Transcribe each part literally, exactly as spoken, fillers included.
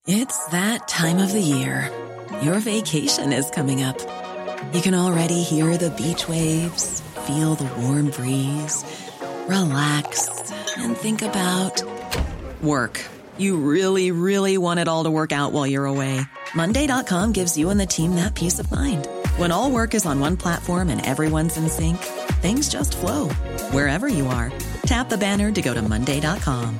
It's that time of the year. Your vacation is coming up. You can already hear the beach waves, feel the warm breeze, relax, and think about work. You really, really want it all to work out while you're away. Monday dot com gives you and the team that peace of mind. When all work is on one platform and everyone's in sync, things just flow. Wherever you are, tap the banner to go to monday dot com.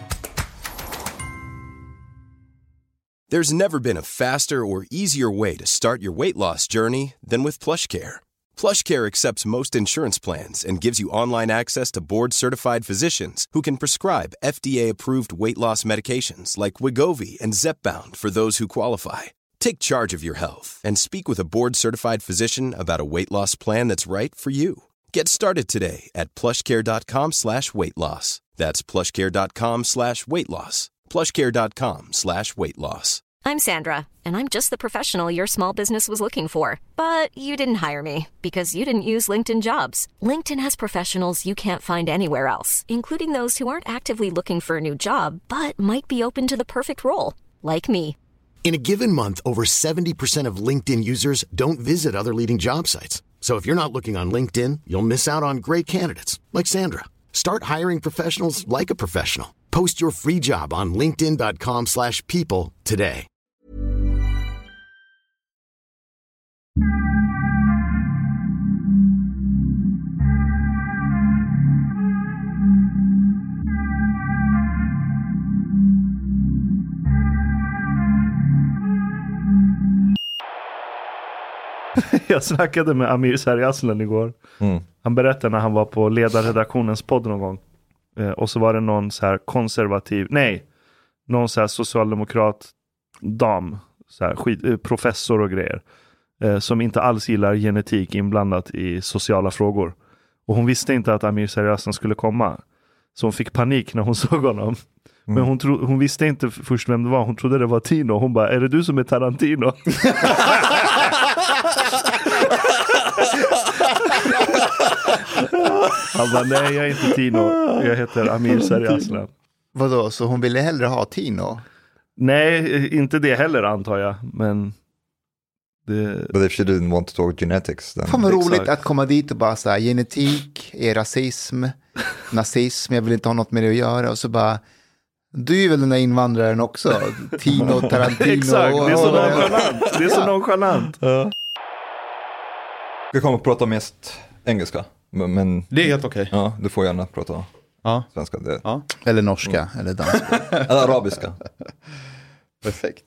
There's never been a faster or easier way to start your weight loss journey than with PlushCare. PlushCare accepts most insurance plans and gives you online access to board-certified physicians who can prescribe F D A-approved weight loss medications like Wegovy and Zepbound for those who qualify. Take charge of your health and speak with a board-certified physician about a weight loss plan that's right for you. Get started today at plushcare.com slash weight loss. That's plushcare.com slash weight loss. plushcare.com slash weight loss. I'm Sandra, and I'm just the professional your small business was looking for. But you didn't hire me because you didn't use LinkedIn Jobs. LinkedIn has professionals you can't find anywhere else, including those who aren't actively looking for a new job, but might be open to the perfect role, like me. In a given month, over seventy percent of LinkedIn users don't visit other leading job sites. So if you're not looking on LinkedIn, you'll miss out on great candidates, like Sandra. Start hiring professionals like a professional. Post your free job on linkedin.com slash people today. Jag snackade med Amir Sargaslan igår. Mm. Han berättade när han var på ledarredaktionens podd någon gång. Eh, och så var det någon så här konservativ, nej, någon så här socialdemokrat dam, så här skit, professor och grejer, eh, som inte alls gillar genetik inblandat i sociala frågor. Och hon visste inte att Amir Sargaslan skulle komma. Så hon fick panik när hon såg honom. Mm. Men hon, tro, hon visste inte först vem det var. Hon trodde det var Tino. Hon bara, är det du som är Tarantino? Han bara, nej jag är inte Tino. Jag heter Amir Sargaslan. Vadå, så hon ville hellre ha Tino? Nej, inte det heller antar jag. Men det... But if she didn't want to talk genetics then... Fan vad roligt att komma dit och bara säga genetik är rasism, nazism, jag vill inte ha något med det att göra. Och så bara, du är väl den där invandraren också? Tino, Tarantino. Exakt, det är så nonchalant. Det är så nonchalant. Ja. Vi kommer att prata mest engelska. Men, det är helt okej. Okay. Ja, du får gärna prata ja. svenska. Det. Ja. Eller norska, mm. eller danska. Eller arabiska. Perfekt.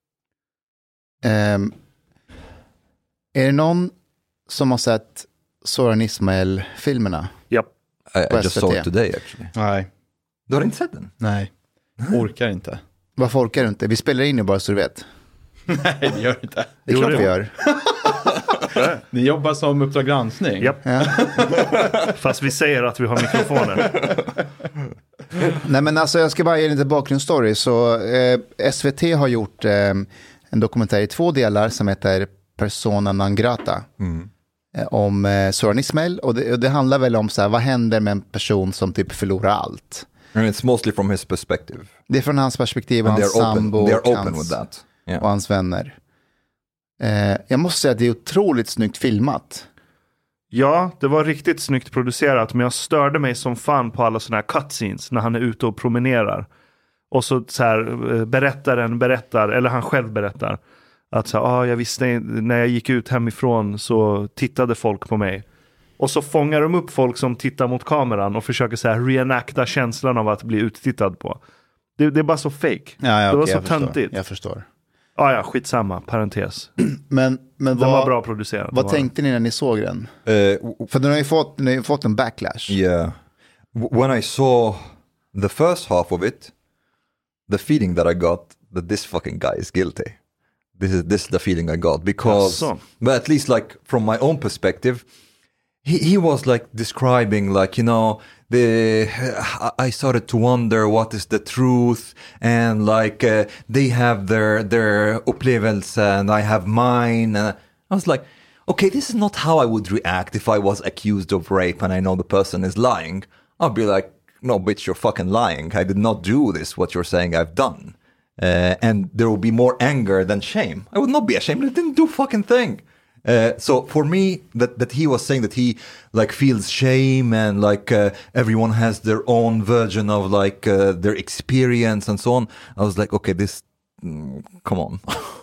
Um, är det någon som har sett Soran Ismail-filmerna? Japp. Yep. I, I just saw it today actually. Nej. Du har inte sett den? Nej. Orkar inte. Varför orkar du inte? Vi spelar in nu bara så du vet. Nej, det gör inte. Det är klart vi gör. Ni jobbar som Uppdrag granskning. Japp. Ja. Fast vi säger att vi har mikrofoner. Nej men alltså jag ska bara ge en lite bakgrundsstory. Så eh, S V T har gjort eh, en dokumentär i två delar som heter Persona non grata. Mm. Eh, om eh, Soran Ismail. Och det, och det handlar väl om så här, vad händer med en person som typ förlorar allt. And it's mostly from his perspective. Det är från hans perspektiv och hans sambo och, hans, yeah. och hans vänner. Eh, jag måste säga att det är otroligt snyggt filmat. Ja, det var riktigt snyggt producerat. Men jag störde mig som fan på alla såna här cutscenes när han är ute och promenerar. Och så, så här, berättaren berättar, eller han själv berättar att så här, ah, jag visste när jag gick ut hemifrån så tittade folk på mig. Och så fångar de upp folk som tittar mot kameran och försöker så här reenacta känslan av att bli uttittad på. Det, det är bara så fake. Ja, ja, det var okay, så jag förstår. töntigt. Jag förstår. Ah, ja, skitsamma, parentes. men, men den vad, var bra producerad. Vad tänkte ni när ni såg den? Uh, För den har ju fått, ni har fått en backlash. Yeah. When I saw the first half of it, the feeling that I got that this fucking guy is guilty. This is this is the feeling I got because, Asså. but at least like from my own perspective, he he was like describing like, you know, the I started to wonder what is the truth, and like uh, they have their their upplevelse and I have mine. And I was like, okay, this is not how I would react if I was accused of rape and I know the person is lying. I'll be like, no, bitch, you're fucking lying. I did not do this, what you're saying I've done. uh, and there will be more anger than shame. I would not be ashamed. I didn't do fucking thing. Uh, so for me, that, that he was saying that he like feels shame and like uh, everyone has their own version of like uh, their experience and so on. I was like, okay, this, mm, come on.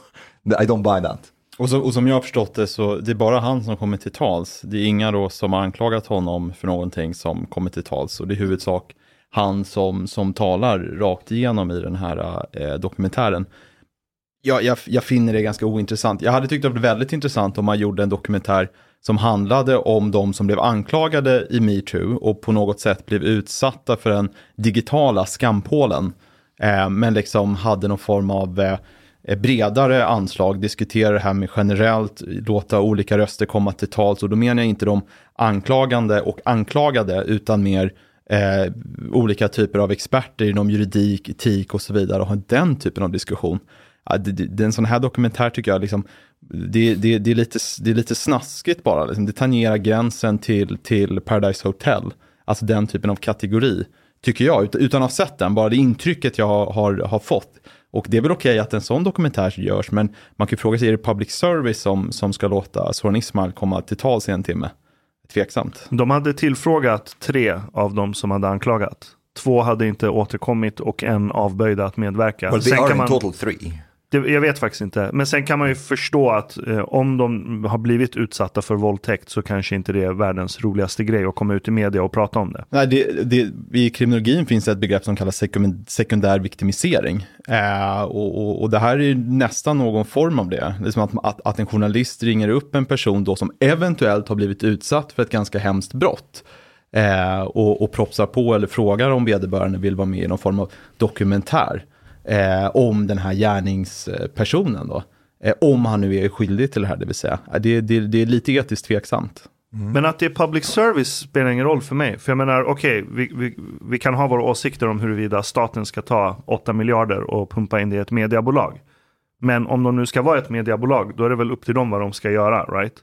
I don't buy that. Och, så, och som jag har förstått det så det är bara han som kommer till tals. Det är inga då som har anklagat honom för någonting som kommer till tals. Och det är huvudsak han som, som talar rakt igenom i den här eh, dokumentären. Jag, jag, jag finner det ganska ointressant. Jag hade tyckt det var väldigt intressant om man gjorde en dokumentär som handlade om de som blev anklagade i MeToo och på något sätt blev utsatta för den digitala skampålen. Eh, men liksom hade någon form av eh, bredare anslag, diskutera det här med generellt, låta olika röster komma till tals. Och då menar jag inte de anklagande och anklagade utan mer eh, olika typer av experter inom juridik, etik och så vidare och ha den typen av diskussion. Ja, det, det, en sån här dokumentär tycker jag liksom, det, det, det, är, lite, det är lite snaskigt bara. Liksom. Det tangerar gränsen till, till Paradise Hotel. Alltså den typen av kategori, tycker jag. Ut, utan att ha sett den, bara det intrycket jag har, har, har fått. Och det är väl okej att en sån dokumentär görs, men man kan fråga sig, är det public service som, som ska låta Soran Ismail komma till tals i en timme? Tveksamt. De hade tillfrågat tre av dem som hade anklagat. Två hade inte återkommit och en avböjde att medverka. Well, they sen are kan man, in total three. Det, jag vet faktiskt inte. Men sen kan man ju förstå att eh, om de har blivit utsatta för våldtäkt så kanske inte det är världens roligaste grej att komma ut i media och prata om det. Nej, det, det, i kriminologin finns ett begrepp som kallas sekund, sekundär viktimisering. Eh, och, och, och det här är nästan någon form av det. Det är som att, att, att en journalist ringer upp en person då som eventuellt har blivit utsatt för ett ganska hemskt brott. Eh, och, och propsar på eller frågar om vederbörande vill vara med i någon form av dokumentär. Eh, om den här gärningspersonen då. Eh, om han nu är skyldig till det här, det vill säga. Eh, det, det, det är lite etiskt tveksamt. Mm. Men att det är public service spelar ingen roll för mig. För jag menar, okej, okay, vi, vi, vi kan ha våra åsikter om huruvida staten ska ta åtta miljarder och pumpa in det i ett mediebolag. Men om de nu ska vara ett mediebolag, då är det väl upp till dem vad de ska göra, right?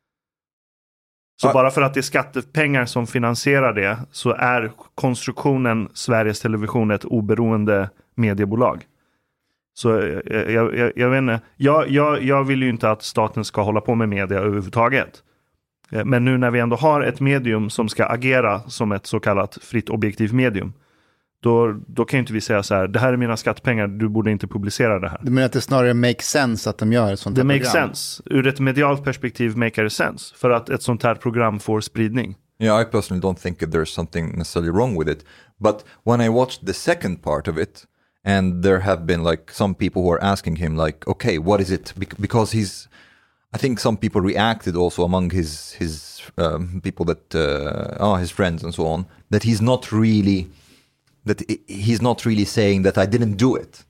Så ah. bara för att det är skattepengar som finansierar det så är konstruktionen Sveriges Television ett oberoende mediebolag. Så jag, jag, jag, jag vet inte. Jag, jag, jag vill ju inte att staten ska hålla på med media överhuvudtaget. Men nu när vi ändå har ett medium som ska agera som ett så kallat fritt objektivt medium, då, då kan ju inte vi säga så här: det här är mina skattepengar, du borde inte publicera det här. Du menar att det snarare makes sense att de gör ett sånt här program? Det makes sense. Ur ett medialt perspektiv makes it sense. För att ett sånt här program får spridning. Yeah, I personally don't think that there's something necessarily wrong with it. But when I watched the second part of it, and there have been like some people who are asking him like, okay, what is it? Because he's, I think some people reacted also among his, his um, people that, uh, oh, his friends and so on, that he's not really... that he's not really saying that I didn't do it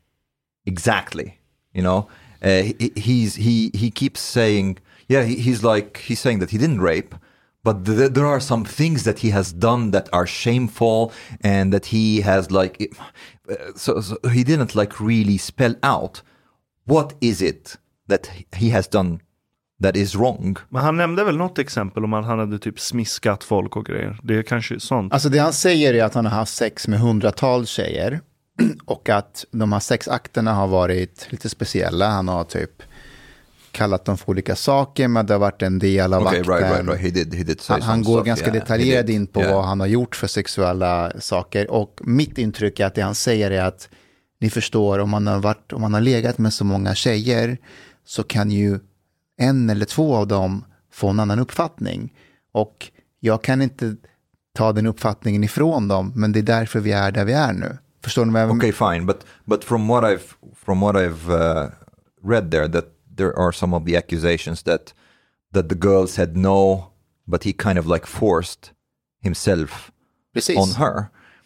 exactly, you know. Uh, he, he's he he keeps saying, yeah, he, he's like he's saying that he didn't rape, but th- there are some things that he has done that are shameful, and that he has like, uh, so, so he didn't like really spell out what is it that he has done that is wrong. Men han nämnde väl något exempel om att han hade typ smiskat folk och grejer. Det är kanske sånt. Alltså det han säger är att han har haft sex med hundratals tjejer. Och att de här sexakterna har varit lite speciella. Han har typ kallat dem för olika saker, men det har varit en del av okay, akten. Right, right, right. He did, he did say han han går stuff, ganska yeah. detaljerad in på yeah. vad han har gjort för sexuella saker. Och mitt intryck är att det han säger är att ni förstår, om man har, varit, om man har legat med så många tjejer så kan ju en eller två av dem få en annan uppfattning. Och jag kan inte ta den uppfattningen ifrån dem, men det är därför vi är där vi är nu. Förstår ni vad jag menar? Okay, fine, but but from what I've from what I've uh, read there, that there are some of the accusations that that the girl said no, but he kind of like forced himself Precis. on her.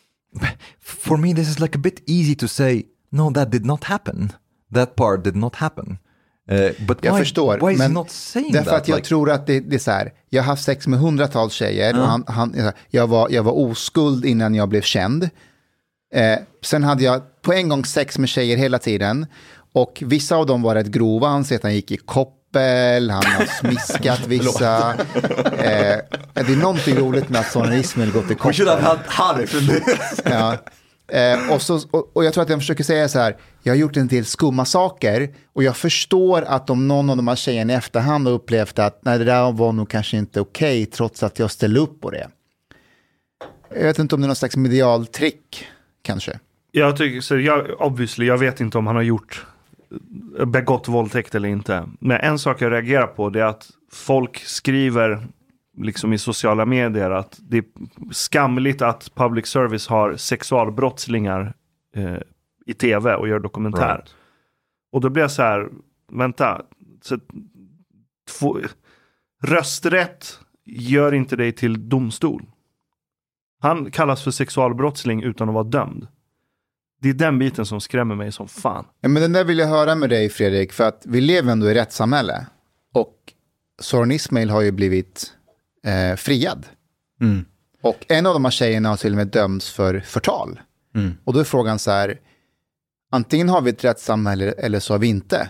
For me, this is like a bit easy to say, no, that did not happen. That part did not happen. Uh, but jag why, förstår, why is men he not saying därför that? att jag like... tror att det, det är så här, jag har haft sex med hundratals tjejer mm. och han, han, jag, var, jag var oskuld innan jag blev känd. Eh, sen hade jag på en gång sex med tjejer hela tiden och vissa av dem var rätt grova. Han säger att han gick i koppel, han har smiskat vissa. eh, det är någonting roligt med att Soran Ismail gått i koppel. We should have had Harry för det. Ja. Eh, och, så, och, och jag tror att jag försöker säga så här, jag har gjort en del skumma saker och jag förstår att om någon av de här tjejerna i efterhand har upplevt att nej, det där var nog kanske inte okej trots att jag ställde upp på det. Jag vet inte om det är någon slags medialtrick kanske. Jag tycker så jag obviously jag vet inte om han har gjort begått våldtäkt eller inte. Men en sak jag reagerar på det är att folk skriver liksom i sociala medier att det är skamligt att public service har sexualbrottslingar eh, i tv och gör dokumentär. Right. Och då blir jag så här, vänta, så, två, rösträtt gör inte dig till domstol. Han kallas för sexualbrottsling utan att vara dömd. Det är den biten som skrämmer mig som fan. Ja, men den där vill jag höra med dig, Fredrik, för att vi lever ändå i rättssamhälle. Och Soran Ismail har ju blivit eh, friad. Mm. Och en av de här tjejerna har till och med dömts för förtal. Mm. Och då är frågan så här, antingen har vi ett rättssamhälle eller så har vi inte.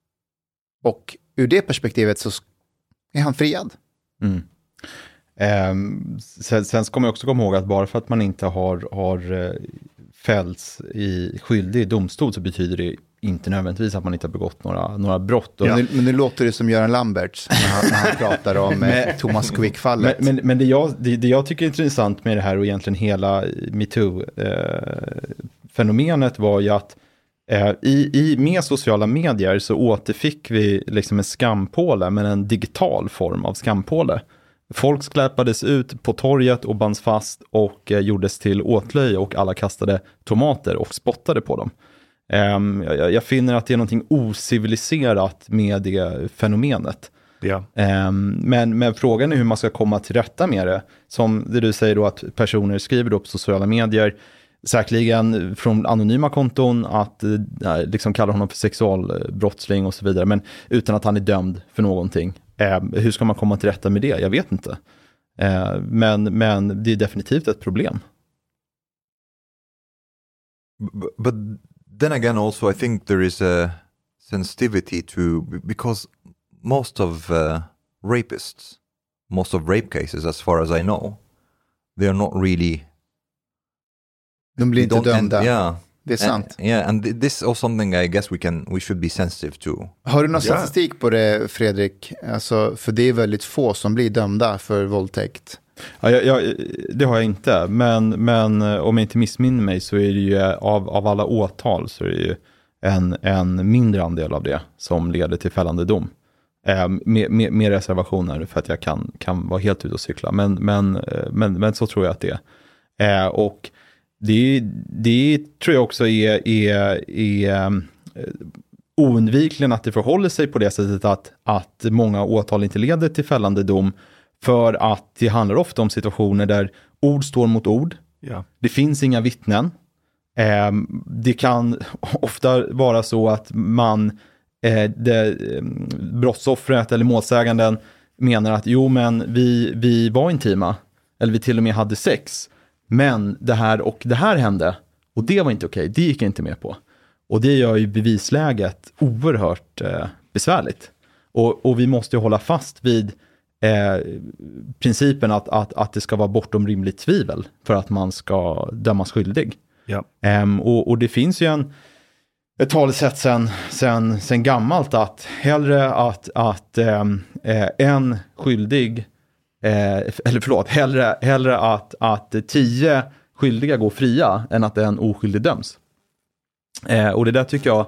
Och ur det perspektivet så är han friad. Mm. Um, sen, sen ska man också komma ihåg att bara för att man inte har, har uh, fällts i skyldig i domstol så betyder det inte nödvändigtvis att man inte har begått några, några brott. Ja. Men, men nu låter det som Göran Lambert när han, när han pratar om men, Thomas Quick-fallet. Men, men, men det, jag, det, det jag tycker är intressant med det här och egentligen hela MeToo-fenomenet uh, var ju att uh, i, i, med sociala medier så återfick vi liksom en skampåle, men en digital form av skampåle. Folk skläpades ut på torget och bands fast och eh, gjordes till åtlöje och alla kastade tomater och spottade på dem. Um, jag, jag finner att det är någonting ociviliserat med det fenomenet. Ja. Um, men, men frågan är hur man ska komma till rätta med det. Som det du säger då att personer skriver då på sociala medier, säkerligen från anonyma konton, att äh, liksom kallar honom för sexualbrottsling och så vidare, men utan att han är dömd för någonting. Eh, hur ska man komma till rätta med det? Jag vet inte. Eh, men, men det är definitivt ett problem. But, but then again also I think there is a sensitivity to, because most of uh, rapists, most of rape cases as far as I know, they are not really... De blir inte dömda. And, yeah. Det är sant. And, yeah, and this is something I guess we can we should be sensitive to. Har du någon yeah. statistik på det, Fredrik? Alltså, för det är väldigt få som blir dömda för våldtäkt. Ja, jag, jag, det har jag inte. Men, men om jag inte missminner mig så är det ju av, av alla åtal så är det ju en, en mindre andel av det som leder till fällande dom. Eh, med, med, med reservationer för att jag kan, kan vara helt ute och cykla. Men, men, men, men så tror jag att det är. Eh, och Det, det tror jag också är, är, är oundvikligen att det förhåller sig på det sättet att, att många åtal inte leder till fällande dom, för att det handlar ofta om situationer där ord står mot ord. Ja. Det finns inga vittnen. Eh, det kan ofta vara så att man eh, det, brottsoffret eller målsäganden menar att jo men vi, vi var intima eller vi till och med hade sex. Men det här och det här hände och det var inte okej, det gick jag inte med på. Och det gör ju bevisläget oerhört eh, besvärligt. Och, och vi måste ju hålla fast vid eh, principen att, att, att det ska vara bortom rimligt tvivel för att man ska dömas skyldig. Ja. Um, och, och det finns ju en, ett talesätt sen, sen, sen gammalt att hellre att, att um, eh, en skyldig Eh, eller förlåt, hellre, hellre att, att tio skyldiga går fria än att en oskyldig döms. Eh, och det där tycker jag,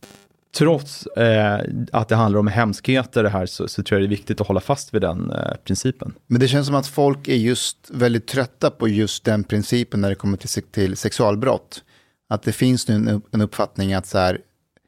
trots eh, att det handlar om hemskheter det här, så, så tror jag det är viktigt att hålla fast vid den eh, principen. Men det känns som att folk är just väldigt trötta på just den principen när det kommer till, till sexualbrott. Att det finns nu en, en uppfattning att så här,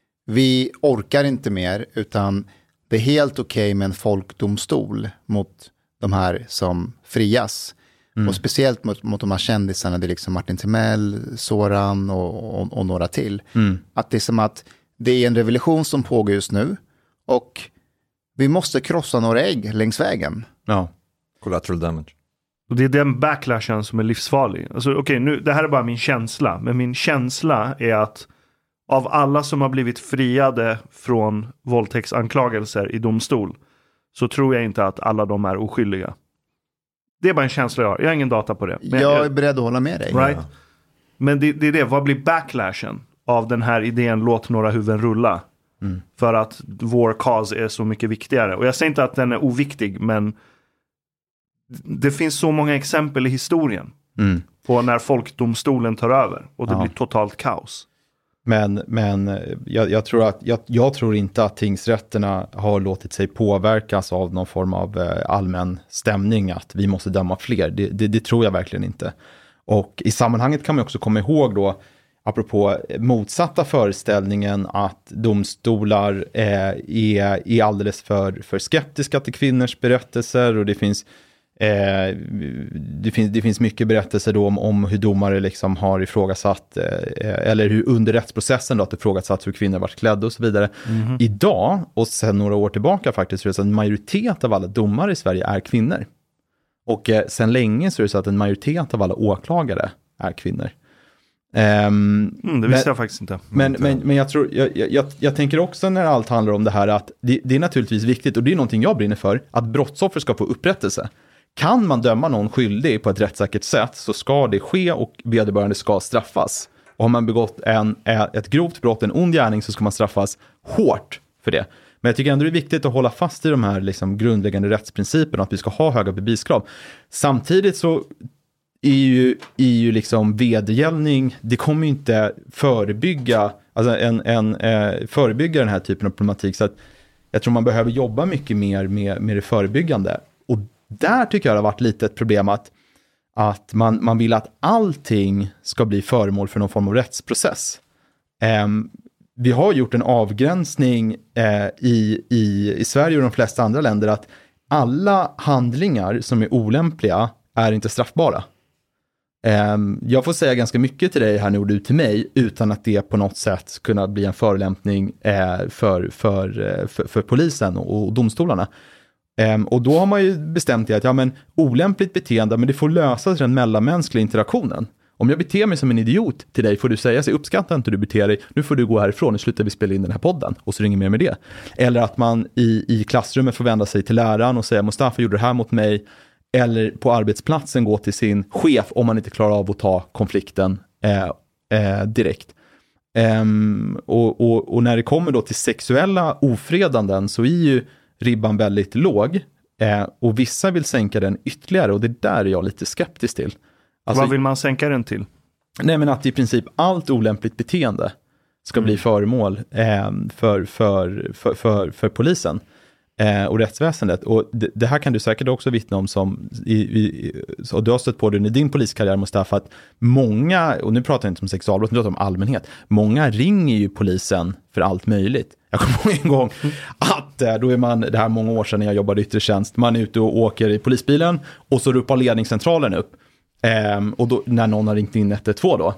vi orkar inte mer, utan det är helt okej med en folkdomstol mot de här som frias. Mm. Och speciellt mot, mot de här kändisarna, det är liksom Martin Timell, Soran och, och, och några till. Mm. Att det är som att det är en revolution som pågår just nu och vi måste krossa några ägg längs vägen. Ja. Collateral damage. Och det är den backlashen som är livsfarlig. Alltså, okej, okay, nu, det här är bara min känsla. Men min känsla är att av alla som har blivit friade från våldtäktsanklagelser i domstol, så tror jag inte att alla de är oskyldiga. Det är bara en känsla jag har. Jag har ingen data på det. Men jag är beredd att hålla med dig. Right? Men det, det är det, vad blir backlashen av den här idén låt några huvuden rulla? Mm. För att vår cause är så mycket viktigare. Och jag säger inte att den är oviktig, men det finns så många exempel i historien mm. på när folkdomstolen tar över och det ja. blir totalt kaos. Men, men jag, jag, tror att, jag, jag tror inte att tingsrätterna har låtit sig påverkas av någon form av eh, allmän stämning att vi måste döma fler. Det, det, det tror jag verkligen inte. Och i sammanhanget kan man också komma ihåg då, apropå motsatta föreställningen att domstolar eh, är, är alldeles för, för skeptiska till kvinnors berättelser och det finns Eh, det, finns, det finns mycket berättelser då om, om hur domare liksom har ifrågasatt eh, eller hur under rättsprocessen då att ifrågasatt hur kvinnor varit klädda och så vidare. Mm-hmm. Idag och sedan några år tillbaka faktiskt så är det så att en majoritet av alla domare i Sverige är kvinnor. Och eh, sedan länge så är det så att en majoritet av alla åklagare är kvinnor. Um, mm, det visste men, jag faktiskt inte. Men, men, men jag, tror, jag, jag, jag tänker också när allt handlar om det här att det, det är naturligtvis viktigt och det är någonting jag brinner för att brottsoffer ska få upprättelse. Kan man döma någon skyldig på ett rättssäkert sätt så ska det ske och vederbörande ska straffas. Och har man begått en, ett grovt brott, en ond gärning så ska man straffas hårt för det. Men jag tycker ändå det är viktigt att hålla fast i de här liksom grundläggande rättsprinciperna att vi ska ha höga beviskrav. Samtidigt så är ju, är ju liksom vedergällning, det kommer ju inte förebygga, alltså en, en, eh, förebygga den här typen av problematik. Så att jag tror man behöver jobba mycket mer med, med det förebyggande. Och där tycker jag det har varit lite ett problem att, att man, man vill att allting ska bli föremål för någon form av rättsprocess. Eh, vi har gjort en avgränsning eh, i, i, i Sverige och de flesta andra länder att alla handlingar som är olämpliga är inte straffbara. Eh, jag får säga ganska mycket till dig här nu och du till mig utan att det på något sätt kunna bli en förolämpning eh, för, för, för, för polisen och, och domstolarna. Um, och då har man ju bestämt att ja, men, olämpligt beteende, men det får lösas den mellanmänskliga interaktionen. Om jag beter mig som en idiot till dig får du säga sig, uppskattar inte du beter dig, nu får du gå härifrån, nu slutar vi spela in den här podden och så ringer mer med det. Eller att man i, i klassrummet får vända sig till läraren och säga Mustafa gjorde det här mot mig. Eller på arbetsplatsen gå till sin chef om man inte klarar av att ta konflikten eh, eh, direkt. Um, och, och, och när det kommer då till sexuella ofredanden så är ju ribban väldigt låg eh, och vissa vill sänka den ytterligare och det där är jag lite skeptisk till. Alltså, vad vill man sänka den till? Nej men att i princip allt olämpligt beteende ska mm. bli föremål eh, för, för, för, för, för polisen eh, och rättsväsendet. Och det, det här kan du säkert också vittna om som i, i, och du har stött på det i din poliskarriär Mustafa att många, och nu pratar jag inte om sexualbrott, nu pratar jag om allmänhet, många ringer ju polisen för allt möjligt. Jag kommer ihåg en gång att då är man, det här många år sedan när jag jobbade i yttre tjänst, man är ute och åker i polisbilen och så ropar ledningscentralen upp. Eh, och då, när någon har ringt in ett ett två då.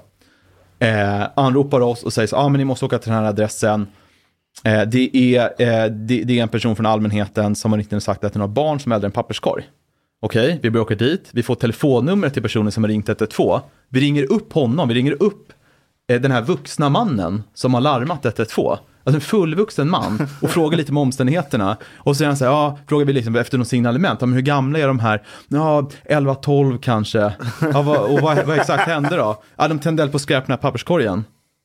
Eh, anropar oss och säger så, ja ah, men ni måste åka till den här adressen. Eh, det, är, eh, det, det är en person från allmänheten som har ringt in och sagt att den har barn som är äldre än papperskorg. Okej, okay, vi börjar åka dit. Vi får telefonnumret till personen som har ringt ett ett två. Vi ringer upp honom, vi ringer upp eh, den här vuxna mannen som har larmat ett ett två. Alltså en fullvuxen man och frågar lite om omständigheterna. Och så han säger, ja, frågar vi liksom efter någon signalement. Men hur gamla är de här? Ja, elva tolv kanske. Ja, vad, och vad, vad exakt hände då? Ja, de tände eld på skräpna papperskorgen.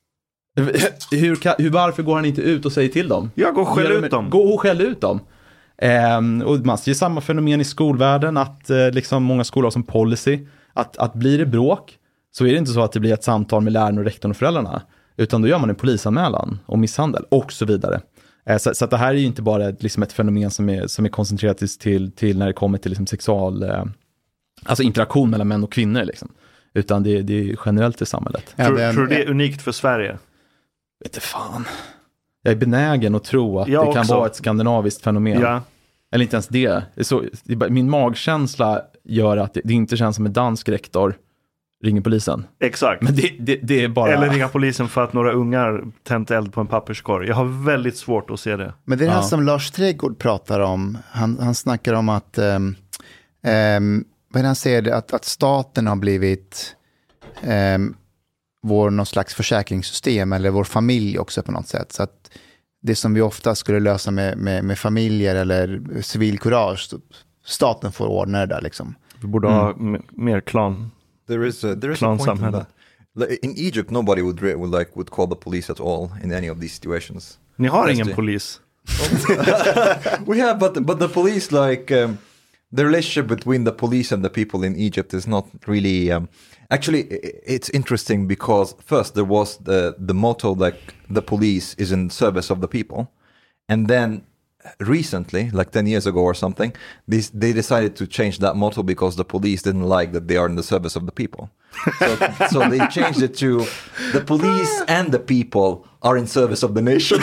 Hur, hur, varför går han inte ut och säger till dem? Ja, gå och skäll ut dem. Gå och skäll ut dem. Ehm, och man ser samma fenomen i skolvärlden att eh, liksom många skolor har som policy att, att blir det bråk så är det inte så att det blir ett samtal med läraren och rektorn och föräldrarna. Utan då gör man en polisanmälan om misshandel och så vidare. Eh, så, så att det här är ju inte bara ett, liksom ett fenomen som är, som är koncentrerat till, till när det kommer till liksom sexual, eh, alltså interaktion mellan män och kvinnor. Liksom. Utan det, det är generellt i samhället. Ja, tror, tror du det är unikt för Sverige? Vet inte fan. Jag är benägen att tro att jag det kan också. vara ett skandinaviskt fenomen. Ja. Eller inte ens det. det, är så, det är bara, min magkänsla gör att det, det inte känns som en dansk rektor ringer polisen. Exakt. Men det, det, det är bara... Eller ringa polisen för att några ungar tänt eld på en papperskorg. Jag har väldigt svårt att se det. Men det är det här ja. som Lars Trädgård pratar om. Han, han snackar om att um, um, vad han säger att, att staten har blivit um, vår någon slags försäkringssystem eller vår familj också på något sätt. Så att det som vi ofta skulle lösa med, med, med familjer eller civilkurage, staten får ordna det där liksom. Vi borde mm. ha m- mer klan. There is a, there is a point in that. Like, in Egypt, nobody would, re- would like would call the police at all in any of these situations. Ni har That's ingen the- polis. We have, but but the police, like um, the relationship between the police and the people in Egypt is not really. Um, actually, i- it's interesting because first there was the the motto like the police is in service of the people, and then recently, like ten years ago or something, they they decided to change that motto because the police didn't like that they are in the service of the people. So, so they changed it to the police and the people are in service of the nation.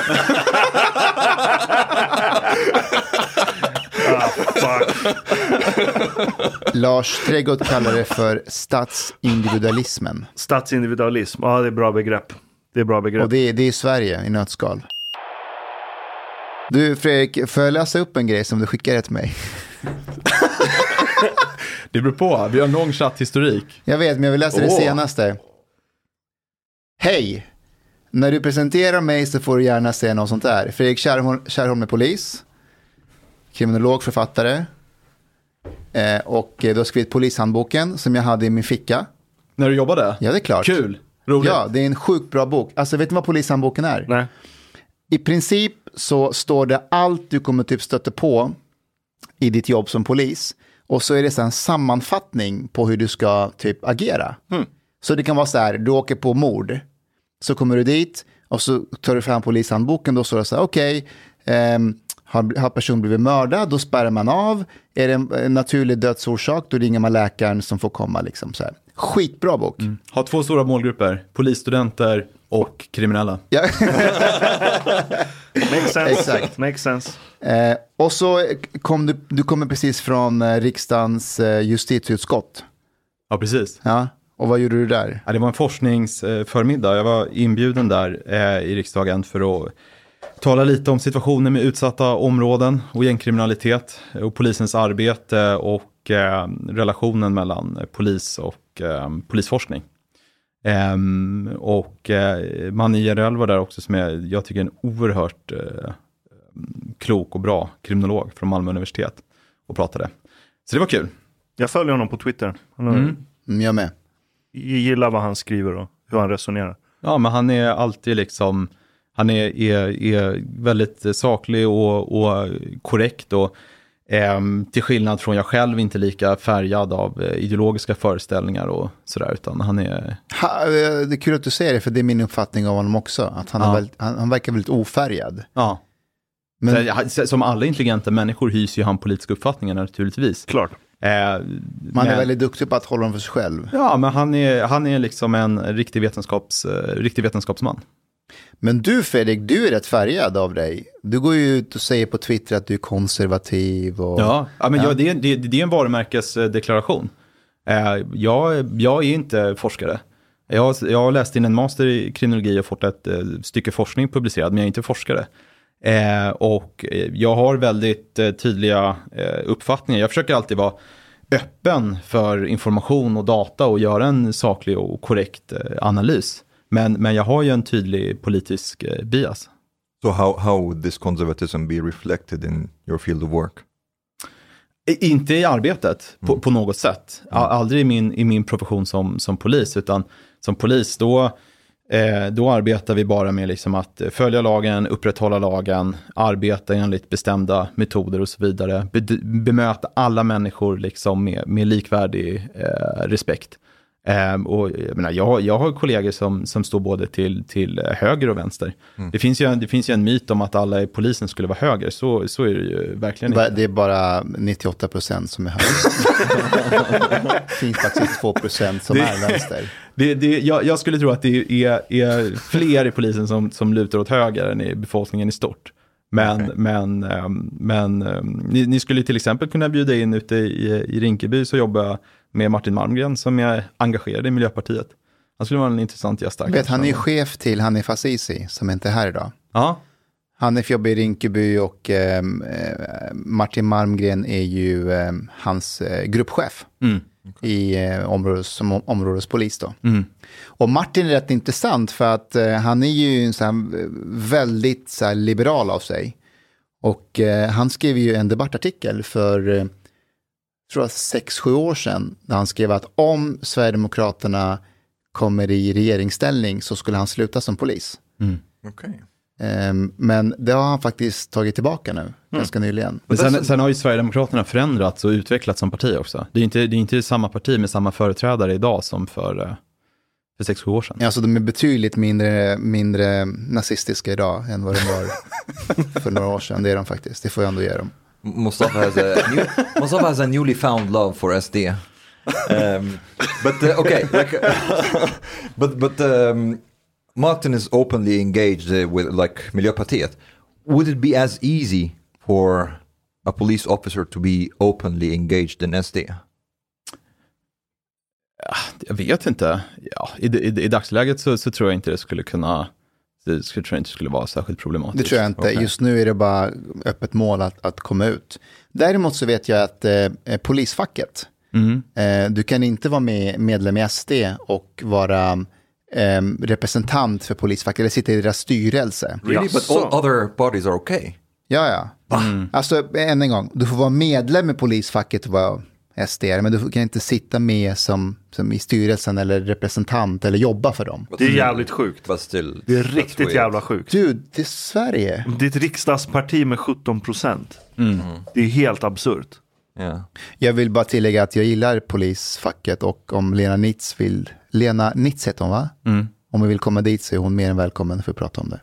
Ah, fuck. Lars Trädgård kallar det för statsindividualismen. Statsindividualism, ja det är bra begrepp. Det är bra begrepp. Och det är, det är Sverige i nötskal. Du Fredrik, får jag läsa upp en grej som du skickade till mig? Det beror på, vi har en lång chatthistorik. Jag vet, men jag vill läsa det Åh. senaste. Hej! När du presenterar mig så får du gärna säga något sånt där. Fredrik Kärrholm, Kärrholm är polis. Kriminolog, författare. Eh, och du har skrivit polishandboken som jag hade i min ficka. När du jobbade? Ja, det är klart. Kul, roligt. Ja, det är en sjukt bra bok. Alltså, vet ni vad polishandboken är? Nej. I princip så står det allt du kommer typ stöta på i ditt jobb som polis. Och så är det så en sammanfattning på hur du ska typ agera. Mm. Så det kan vara så här, du åker på mord. Så kommer du dit och så tar du fram polishandboken. Då står det så här, okej, okay, eh, har, har personen blivit mördad, då spärrar man av. Är det en, en naturlig dödsorsak, då ringer man läkaren som får komma. Liksom, så här. Skitbra bok. Mm. Har två stora målgrupper, polisstudenter och kriminella. Ja. Makes sense. Exakt. Makes sense. Eh, och så kom du, du kommer precis från eh, riksdagens eh, justitieutskott. Ja, precis. Ja. Och vad gjorde du där? Ja, det var en forskningsförmiddag. Jag var inbjuden där eh, i riksdagen för att tala lite om situationen med utsatta områden och gängkriminalitet och polisens arbete och eh, relationen mellan polis och eh, polisforskning. Um, och uh, Manny Jerell var där också som är, jag tycker, en oerhört uh, klok och bra kriminolog från Malmö universitet och pratade. Så det var kul. Jag följer honom på Twitter. Han har, Mm. Mm, jag med. gillar vad han skriver och hur han resonerar. Ja, men han är alltid liksom, han är, är, är väldigt saklig och, och korrekt och Um, till skillnad från jag själv inte lika färgad av uh, ideologiska föreställningar och sådär, utan han är... Ha, det är kul att du säger det, för det är min uppfattning av honom också. Att han, Ja. är väldigt, han, han verkar väldigt ofärgad. Ja. Men, Så, som alla intelligenta människor hyser ju han politiska uppfattningar naturligtvis. Klart. Eh, man men, är väldigt duktig på att hålla dem för sig själv. Ja, men han är, han är liksom en riktig, vetenskaps, uh, riktig vetenskapsman. Men du Fredrik, du är rätt färgad av dig. Du går ju ut och säger på Twitter att du är konservativ. Och, Ja, ja, men ja. Jag, det, det, det är en varumärkesdeklaration. Eh, jag, jag är inte forskare. Jag har, jag har läst in en master i kriminologi och fått ett eh, stycke forskning publicerad, men jag är inte forskare. Eh, och jag har väldigt eh, tydliga eh, uppfattningar. Jag försöker alltid vara öppen för information och data och göra en saklig och korrekt eh, analys. Men, men jag har ju en tydlig politisk eh, bias. So how, how would this conservatism be reflected in your field of work? I- Inte i arbetet på, Mm. på något sätt. A- Aldrig i min, i min profession som, som polis, utan som polis då, eh, då arbetar vi bara med liksom att följa lagen, upprätthålla lagen, arbeta enligt bestämda metoder och så vidare. Be- bemöta alla människor liksom med, med likvärdig eh, respekt. Um, och jag, menar, jag, jag har kollegor som, som står både till, till höger och vänster. Mm. Det, finns ju en, det finns ju en myt om att alla i polisen skulle vara höger. Så, så är det ju verkligen inte. Det är bara nittioåtta procent som är höger. Det finns faktiskt två procent som Det- är vänster. Det, det, jag, jag skulle tro att det är, är fler i polisen som, som lutar åt höger än i befolkningen i stort. Men, Okay. men, um, men um, ni, ni skulle till exempel kunna bjuda in ute i, i Rinkeby, så jobbar jag med Martin Malmgren som är engagerad i Miljöpartiet. Han skulle vara en intressant gäst där. Vet, han är ju chef till Hanif Azizi som inte är här idag. Ja, Hanif jobbar i Rinkeby och eh, Martin Malmgren är ju eh, hans eh, gruppchef mm. i eh, områdes, som om, områdespolis då. Mm. Och Martin är rätt intressant för att eh, han är ju en så här, väldigt så här, liberal av sig. Och eh, han skrev ju en debattartikel för eh, tror jag sex, sju år sedan. Där han skrev att om Sverigedemokraterna kommer i regeringsställning så skulle han sluta som polis. Mm. Okay. Um, men det har han faktiskt tagit tillbaka nu, mm. ganska nyligen. Men sen, sen har ju Sverigedemokraterna förändrats och utvecklats som parti också. Det är inte, det är inte samma parti med samma företrädare idag som för, för sex sju år sedan. Alltså de är betydligt mindre, mindre nazistiska idag än vad de var för några år sedan. Det är de faktiskt, det får jag ändå ge dem. Mustafa has a, new, Mustafa has a newly found love for S D. Um, but uh, okay, like, uh, but but um, Martin is openly engaged uh, with like Miljöpartiet. Would it be as easy for a police officer to be openly engaged in S D? Ja, jag vet inte. Ja, i, i, i dagsläget så, så tror jag inte det skulle kunna. Det skulle, tror jag inte skulle vara särskilt problematiskt. Det tror jag inte. Okay. Just nu är det bara öppet mål att, att komma ut. Däremot så vet jag att eh, polisfacket, mm. eh, du kan inte vara med, medlem i S D och vara eh, representant för polisfacket eller sitta i deras styrelse. Really? But all other parties are okay? Ja, ja. Mm. Alltså, än en gång, du får vara medlem i polisfacket och vara S D, men du kan inte sitta med som, som i styrelsen eller representant eller jobba för dem. Det är jävligt sjukt. Still, det är riktigt jävla sjukt. Du, det är Sverige. Det är ett riksdagsparti med sjutton procent. Mm. Det är helt absurt. Yeah. Jag vill bara tillägga att jag gillar polisfacket och om Lena Nitz vill, Lena Nitz heter hon va? Mm. Om vi vill komma dit så är hon mer än välkommen för att prata om det.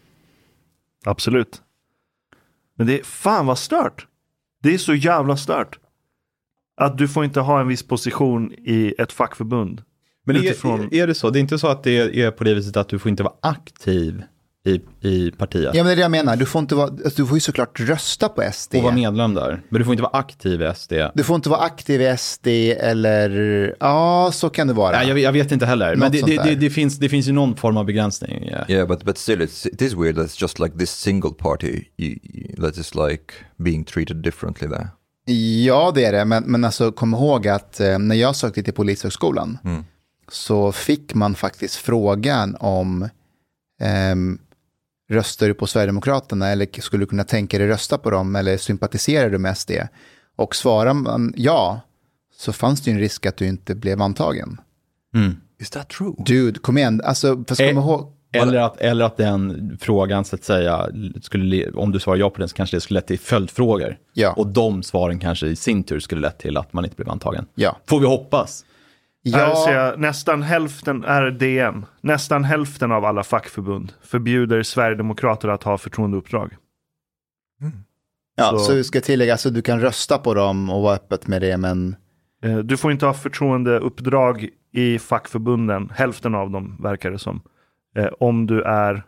Absolut. Men det är fan vad stört. Det är så jävla stört. Att du får inte ha en viss position i ett fackförbund. Men utifrån... är, är det så? Det är inte så att det är på det viset att du får inte vara aktiv i, i partiet? Ja, men det är det jag menar. Du får, inte vara, alltså, du får ju såklart rösta på S D. Och vara medlem där. Men du får inte vara aktiv i S D. Du får inte vara aktiv i S D eller... Ja, så kan det vara. Nej, jag, jag vet inte heller. Något men det, det, det, det, finns, det finns ju någon form av begränsning. Yeah, yeah but, but still it's, it is weird that it's just like this single party you, you, that is like being treated differently there. Ja, det är det. Men, men alltså, kom ihåg att eh, när jag sökte till Polishögskolan mm. så fick man faktiskt frågan om eh, röstar du på Sverigedemokraterna eller skulle du kunna tänka dig rösta på dem eller sympatiserar du med S D? Och svarar man ja så fanns det ju en risk att du inte blev antagen. Mm. Is that true? Dude, kom igen. Alltså, fast kom ihåg... Eller att, eller att den frågan så att säga skulle, om du svarar ja på den så kanske det skulle lett till följdfrågor. Ja. Och de svaren kanske i sin tur skulle lett till att man inte blev antagen. Ja. Får vi hoppas. Ja. Här ser jag, nästan hälften är D M. Nästan hälften av alla fackförbund förbjuder Sverigedemokrater att ha förtroendeuppdrag. Mm. Ja, så, så vi ska tillägga, alltså du kan rösta på dem och vara öppet med det, men... Du får inte ha förtroendeuppdrag i fackförbunden. Hälften av dem verkar det som. Eh, om du är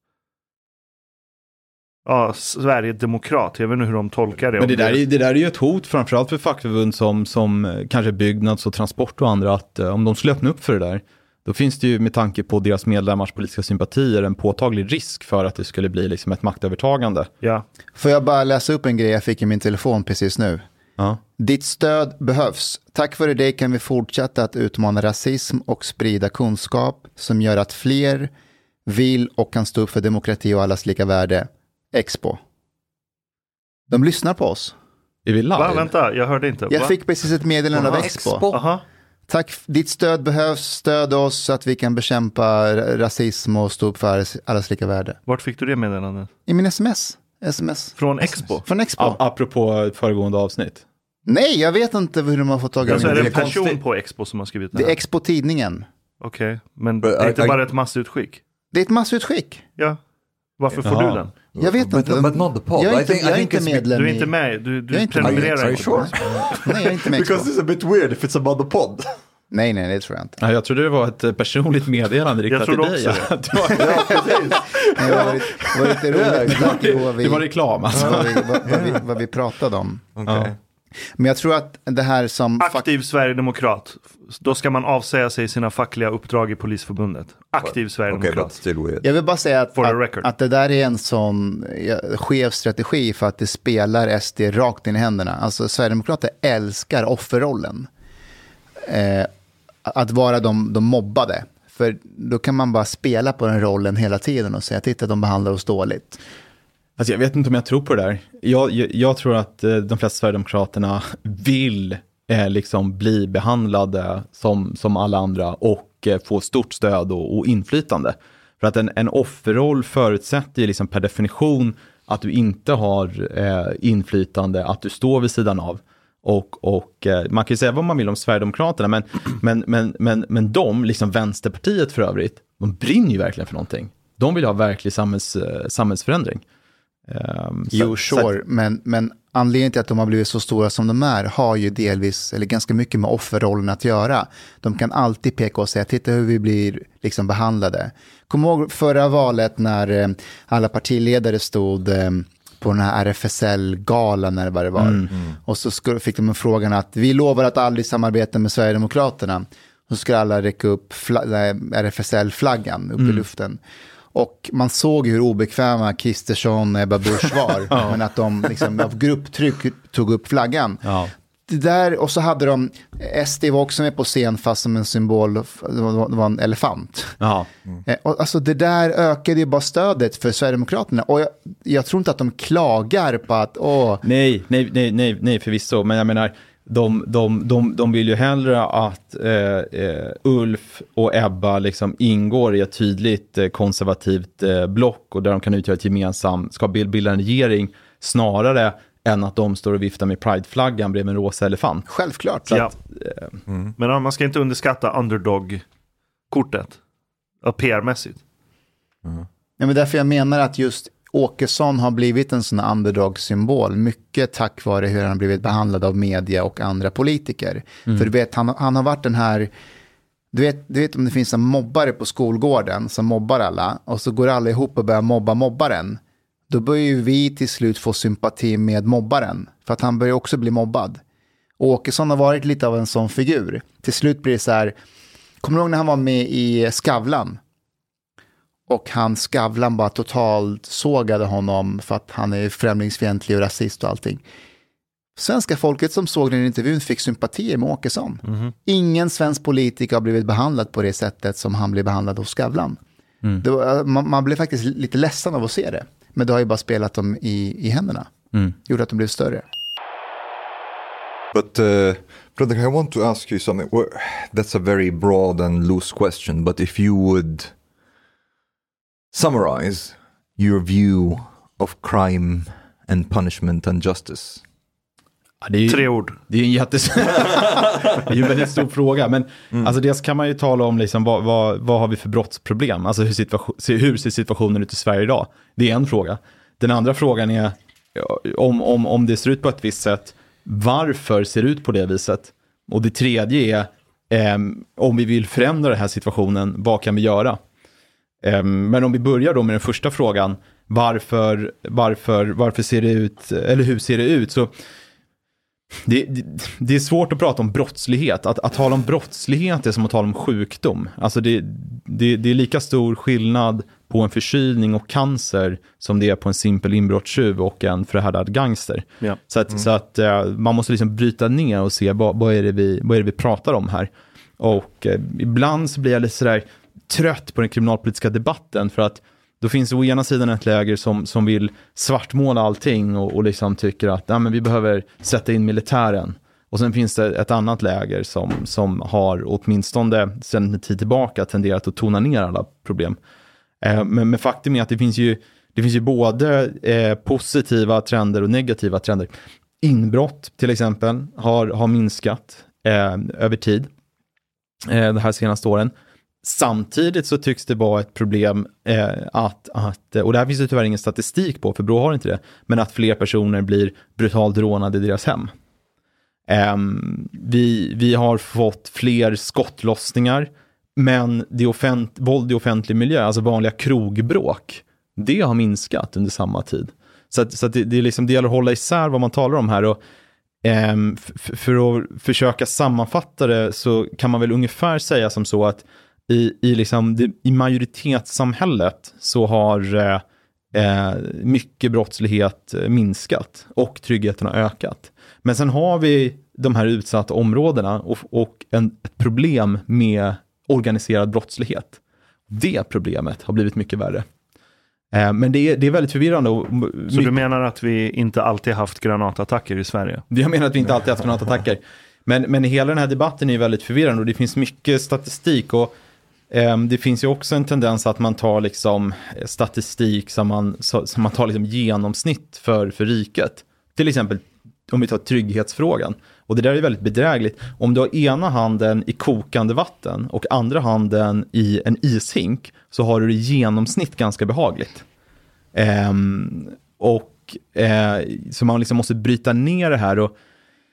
ja, Sverigedemokrat. Jag vet inte hur de tolkar det. Men det där, är, det där är ju ett hot framförallt för fackförbund som, som kanske byggnads och transport och andra, att eh, om de skulle öppna upp för det där, då finns det ju med tanke på deras medlemmars politiska sympatier en påtaglig risk för att det skulle bli liksom ett maktövertagande. Ja. Får jag bara läsa upp en grej jag fick i min telefon precis nu? Ja. Ditt stöd behövs. Tack vare det kan vi fortsätta att utmana rasism och sprida kunskap som gör att fler vill och kan stå upp för demokrati och allas lika värde. Expo. De lyssnar på oss. Är vi live? Va, vänta, jag hörde inte. Jag Va? fick precis ett meddelande av Expo. Expo. Aha. Tack, ditt stöd behövs. Stöd oss så att vi kan bekämpa rasism och stå upp för allas lika värde. Vart fick du det meddelandet? I min sms. sms. Från Expo? Från Expo. A- apropå föregående avsnitt. Nej, jag vet inte hur de har fått tag i alltså, det. Är det en person konstigt på Expo som har skrivit det här? Det är Expo-tidningen. Okej, okay. Men det är inte I, bara ett massutskick? Det är ett massutskick. Ja. Varför får Jaha. du den? Jag vet inte. But, but not the pod. Jag är inte, I think, jag är I inte medlem. Du är inte med. Du, du jag är inte prenumererar Are you inte. sure? Nej, jag är inte med. Because it's a bit weird if it's about the pod. Nej, nej, det tror jag inte. Ja, jag trodde det var ett personligt meddelande riktat till dig. Jag Ja. det. Var... ja, precis. Det var, det var lite roligt med tanke på vad vi... Det var reklam alltså. Vad vi, vad, vad vi, vad vi pratade om. Okay. Ja. Men jag tror att det här som... Aktiv Sverigedemokrat. Då ska man avsäga sig sina fackliga uppdrag i Polisförbundet. Aktiv Sverigedemokrat. Okay, still weird. Jag vill bara säga att, att, att det där är en sån ja, skev strategi för att det spelar S D rakt in i händerna. Alltså Sverigedemokrater älskar offerrollen. Eh, att vara de, de mobbade. För då kan man bara spela på den rollen hela tiden och säga titta, de behandlar oss dåligt. Alltså jag vet inte om jag tror på det där. Jag, jag, jag tror att eh, de flesta Sverigedemokraterna vill eh, liksom bli behandlade som, som alla andra och och eh, få stort stöd och, och inflytande. För att en, en offerroll förutsätter ju liksom per definition att du inte har eh, inflytande, att du står vid sidan av. Och, och eh, man kan ju säga vad man vill om Sverigedemokraterna, men, men, men, men, men de, liksom Vänsterpartiet för övrigt, de brinner ju verkligen för någonting. De vill ha verklig samhälls, eh, samhällsförändring. Um, jo, så, sure, så att, men, men anledningen till att de har blivit så stora som de är har ju delvis, eller ganska mycket med offerrollen att göra. De kan alltid peka och säga, titta hur vi blir liksom behandlade. Kom ihåg förra valet när eh, alla partiledare stod eh, på den här R F S L-galan när det var det var. Mm, mm. Och så skulle, fick de en frågan att vi lovar att aldrig samarbeta med Sverigedemokraterna. Och så skulle alla räcka upp fla- R F S L-flaggan upp mm. i luften. Och man såg hur obekväma Kristersson och Ebba Busch var. ja. Men att de liksom, av grupptryck tog upp flaggan. Ja. Det där, och så hade de, S D var också med på scen fast som en symbol, det var, det var en elefant. Ja. Mm. Och alltså det där ökade ju bara stödet för Sverigedemokraterna. Och jag, jag tror inte att de klagar på att, åh. Nej, nej, nej, nej, nej förvisso. Men jag menar, de, de, de, de vill ju hellre att eh, eh, Ulf och Ebba liksom ingår i ett tydligt eh, konservativt eh, block och där de kan utgöra ett gemensamt, ska bilda en regering snarare än att de står och viftar med Pride-flaggan bredvid en rosa elefant. Självklart. Ja. Att, eh, mm. Men man ska inte underskatta underdog-kortet P R-mässigt. Mm. Ja, men därför jag menar att just Åkesson har blivit en sån underdog-symbol mycket tack vare hur han har blivit behandlad av media och andra politiker. Mm. För du vet, han, han har varit den här, du vet, du vet om det finns en mobbare på skolgården som mobbar alla och så går alla ihop och börjar mobba mobbaren. Då börjar ju vi till slut få sympati med mobbaren för att han börjar också bli mobbad. Och Åkesson har varit lite av en sån figur. Till slut blir det så här, kommer du ihåg när han var med i Skavlan? Och han Skavlan bara totalt sågade honom för att han är främlingsfientlig och rasist och allting. Svenska folket som såg den intervjun fick sympatier med Åkesson. Mm-hmm. Ingen svensk politiker har blivit behandlad på det sättet som han blev behandlad hos Skavlan. Mm. Det var, man, man blev faktiskt lite ledsen av att se det. Men det har ju bara spelat dem i, i händerna. Mm. Gjorde att de blev större. But uh, brother, I want to ask you something. That's a very broad and loose question. But if you would summarize your view of crime and punishment and justice. Ja, det är ju, Tre ord. Det är en jättes... det är ju en väldigt stor fråga. Men mm. alltså dels kan man ju tala om liksom, vad, vad, vad har vi för brottsproblem? Alltså hur, situation, hur ser situationen ut i Sverige idag? Det är en fråga. Den andra frågan är om, om, om det ser ut på ett visst sätt, varför ser det ut på det viset? Och det tredje är eh, om vi vill förändra den här situationen, vad kan vi göra? Eh, men om vi börjar då med den första frågan, varför, varför, varför ser det ut, eller hur ser det ut? Så Det, det, det är svårt att prata om brottslighet. Att, att tala om brottslighet är som att tala om sjukdom. Alltså det, det, det är lika stor skillnad på en förkylning och cancer som det är på en simpel inbrottstjuv och en förhärdad gangster. Ja. Så att, mm. så att uh, man måste liksom bryta ner och se vad, vad, är det vi, vad är det vi pratar om här. Och uh, ibland så blir jag lite sådär trött på den kriminalpolitiska debatten för att då finns det å ena sidan ett läger som, som vill svartmåla allting och, och liksom tycker att nej, men vi behöver sätta in militären. Och sen finns det ett annat läger som, som har åtminstone sedan en tid tillbaka tenderat att tona ner alla problem. Eh, men, men faktum är att det finns ju, det finns ju både eh, positiva trender och negativa trender. Inbrott till exempel har, har minskat eh, över tid eh, de här senaste åren. Samtidigt så tycks det vara ett problem eh, att, att, och det här finns det tyvärr ingen statistik på, för Brå har inte det, men att fler personer blir brutalt rånade i deras hem. Eh, vi, vi har fått fler skottlossningar, men det offent, våld i offentlig miljö, alltså vanliga krogbråk, det har minskat under samma tid. Så, att, så att det, det, är liksom, det gäller att hålla isär vad man talar om här och eh, f- för att försöka sammanfatta det så kan man väl ungefär säga som så att I, i, liksom det, i majoritetssamhället så har eh, mycket brottslighet minskat och tryggheten har ökat. Men sen har vi de här utsatta områdena och, och en, ett problem med organiserad brottslighet. Det problemet har blivit mycket värre. Eh, men det är, det är väldigt förvirrande. Och, så mycket... du menar att vi inte alltid haft granatattacker i Sverige? Jag menar att vi inte alltid haft granatattacker. Men, men hela den här debatten är väldigt förvirrande och det finns mycket statistik och Det finns ju också en tendens att man tar liksom statistik som man, som man tar liksom genomsnitt för, för riket. Till exempel om vi tar trygghetsfrågan. Och det där är väldigt bedrägligt. Om du har ena handen i kokande vatten och andra handen i en ishink, så har du det i genomsnitt ganska behagligt. Um, och uh, så man liksom måste bryta ner det här. Och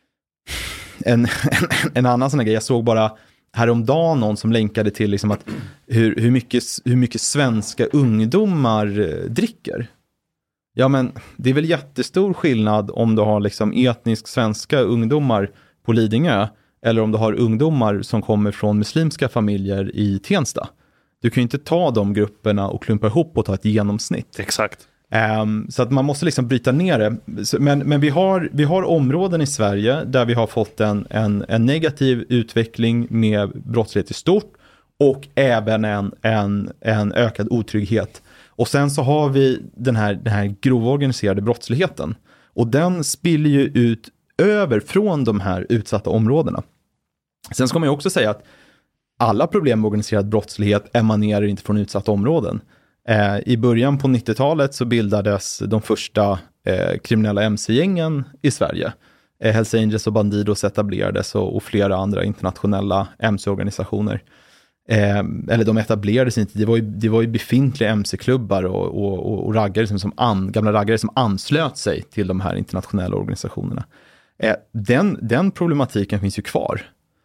en, en, en annan sån här grej, jag såg bara häromdagen någon som länkade till liksom att hur, hur, mycket, hur mycket svenska ungdomar dricker. Ja, men det är väl jättestor skillnad om du har liksom etnisk svenska ungdomar på Lidingö eller om du har ungdomar som kommer från muslimska familjer i Tensta. Du kan ju inte ta de grupperna och klumpa ihop och ta ett genomsnitt. Exakt. Um, så att man måste liksom bryta ner det. Men, men vi, har, vi har områden i Sverige där vi har fått en, en, en negativ utveckling med brottslighet i stort och även en, en, en ökad otrygghet. Och sen så har vi den här, den här grova organiserade brottsligheten. Och den spiller ju ut över från de här utsatta områdena. Sen ska man ju också säga att alla problem med organiserad brottslighet emanerar inte från utsatta områden. Eh, I början på nittiotalet så bildades de första eh, kriminella M C-gängen i Sverige. Eh, Hells Angels och Bandidos etablerades och, och flera andra internationella M C-organisationer. Eh, eller de etablerades inte, det var ju, det var ju befintliga M C-klubbar och, och, och, och raggare som, som an, gamla raggare som anslöt sig till de här internationella organisationerna. Eh, den, den problematiken finns ju kvar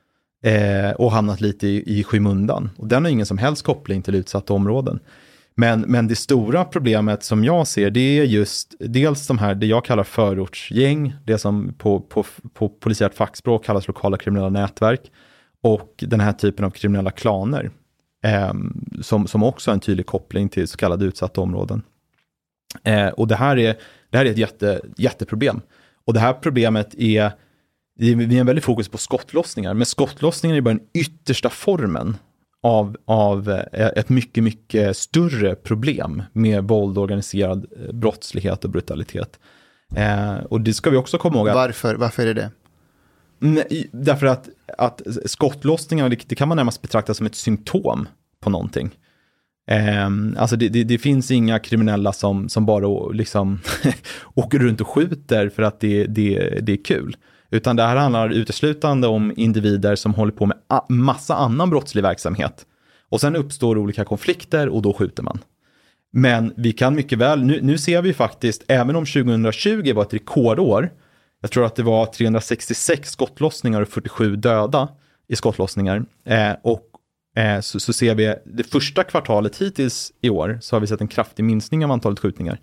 eh, och hamnat lite i, i skymundan. Och den har ingen som helst koppling till utsatta områden. Men, men det stora problemet som jag ser, det är just dels de här, det jag kallar förortsgäng, det som på, på, på polisiärt fackspråk kallas lokala kriminella nätverk, och den här typen av kriminella klaner eh, som, som också har en tydlig koppling till så kallade utsatta områden. Eh, och det här är, det här är ett jätte, jätteproblem. Och det här problemet är, vi har en väldigt fokus på skottlossningar, men skottlossningar är bara den yttersta formen av, av ett mycket, mycket större problem med våld, organiserad brottslighet och brutalitet. Eh, och det ska vi också komma ihåg. Att, varför, varför är det det? Nej, därför att, att skottlossningar, det, det kan man närmast betrakta som ett symptom på någonting. Eh, alltså det, det, det finns inga kriminella som, som bara liksom åker runt och skjuter för att det, det, det är kul. Utan det här handlar uteslutande om individer som håller på med a- massa annan brottslig verksamhet. Och sen uppstår olika konflikter och då skjuter man. Men vi kan mycket väl, nu, nu ser vi faktiskt, även om tjugohundratjugo var ett rekordår, jag tror att det var trehundrasextiosex skottlossningar och fyrtiosju döda i skottlossningar. Eh, och eh, så, så ser vi det första kvartalet hittills i år så har vi sett en kraftig minskning av antalet skjutningar.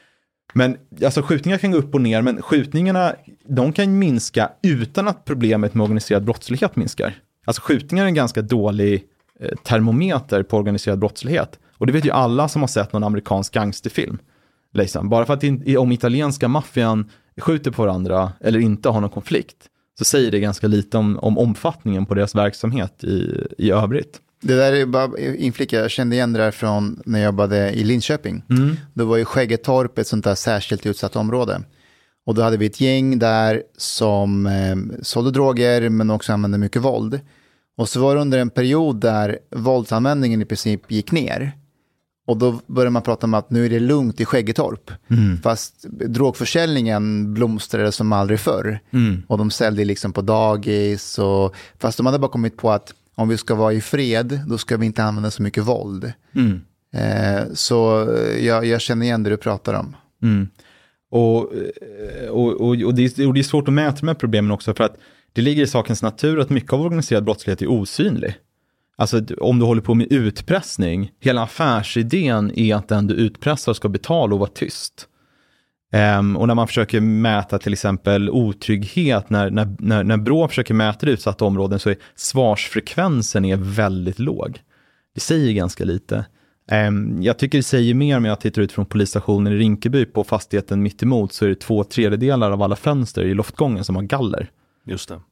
Men alltså skjutningar kan gå upp och ner, men skjutningarna, de kan minska utan att problemet med organiserad brottslighet minskar. Alltså skjutningar är en ganska dålig eh, termometer på organiserad brottslighet. Och det vet ju alla som har sett någon amerikansk gangsterfilm. Liksom. Bara för att in, om italienska maffian skjuter på varandra eller inte har någon konflikt, så säger det ganska lite om, om omfattningen på deras verksamhet i, i övrigt. Det där är bara inflicka, jag kände igen det där från när jag jobbade i Linköping. Mm. Då var ju Skäggetorp ett sånt där särskilt utsatt område. Och då hade vi ett gäng där som eh, sålde droger men också använde mycket våld. Och så var det under en period där våldsanvändningen i princip gick ner. Och då började man prata om att nu är det lugnt i Skäggetorp. Mm. Fast drogförsäljningen blomstrade som aldrig förr. Mm. Och de sålde liksom på dagis. Och, fast de hade bara kommit på att om vi ska vara i fred, då ska vi inte använda så mycket våld. Mm. Eh, så jag, jag känner igen det du pratar om. Mm. Och, och, och, och, det är, och det är svårt att mäta de här problemen också, för att det ligger i sakens natur att mycket av organiserad brottslighet är osynlig. Alltså om du håller på med utpressning, hela affärsidén är att den du utpressar ska betala och vara tyst. Um, och när man försöker mäta till exempel otrygghet, när, när, när, när Brå försöker mäta utsatta områden, så är svarsfrekvensen är väldigt låg. Det säger ganska lite. Um, jag tycker det säger mer med att titta ut från polisstationen i Rinkeby på fastigheten mitt emot, så är det två tredjedelar av alla fönster i loftgången som har galler. Just det.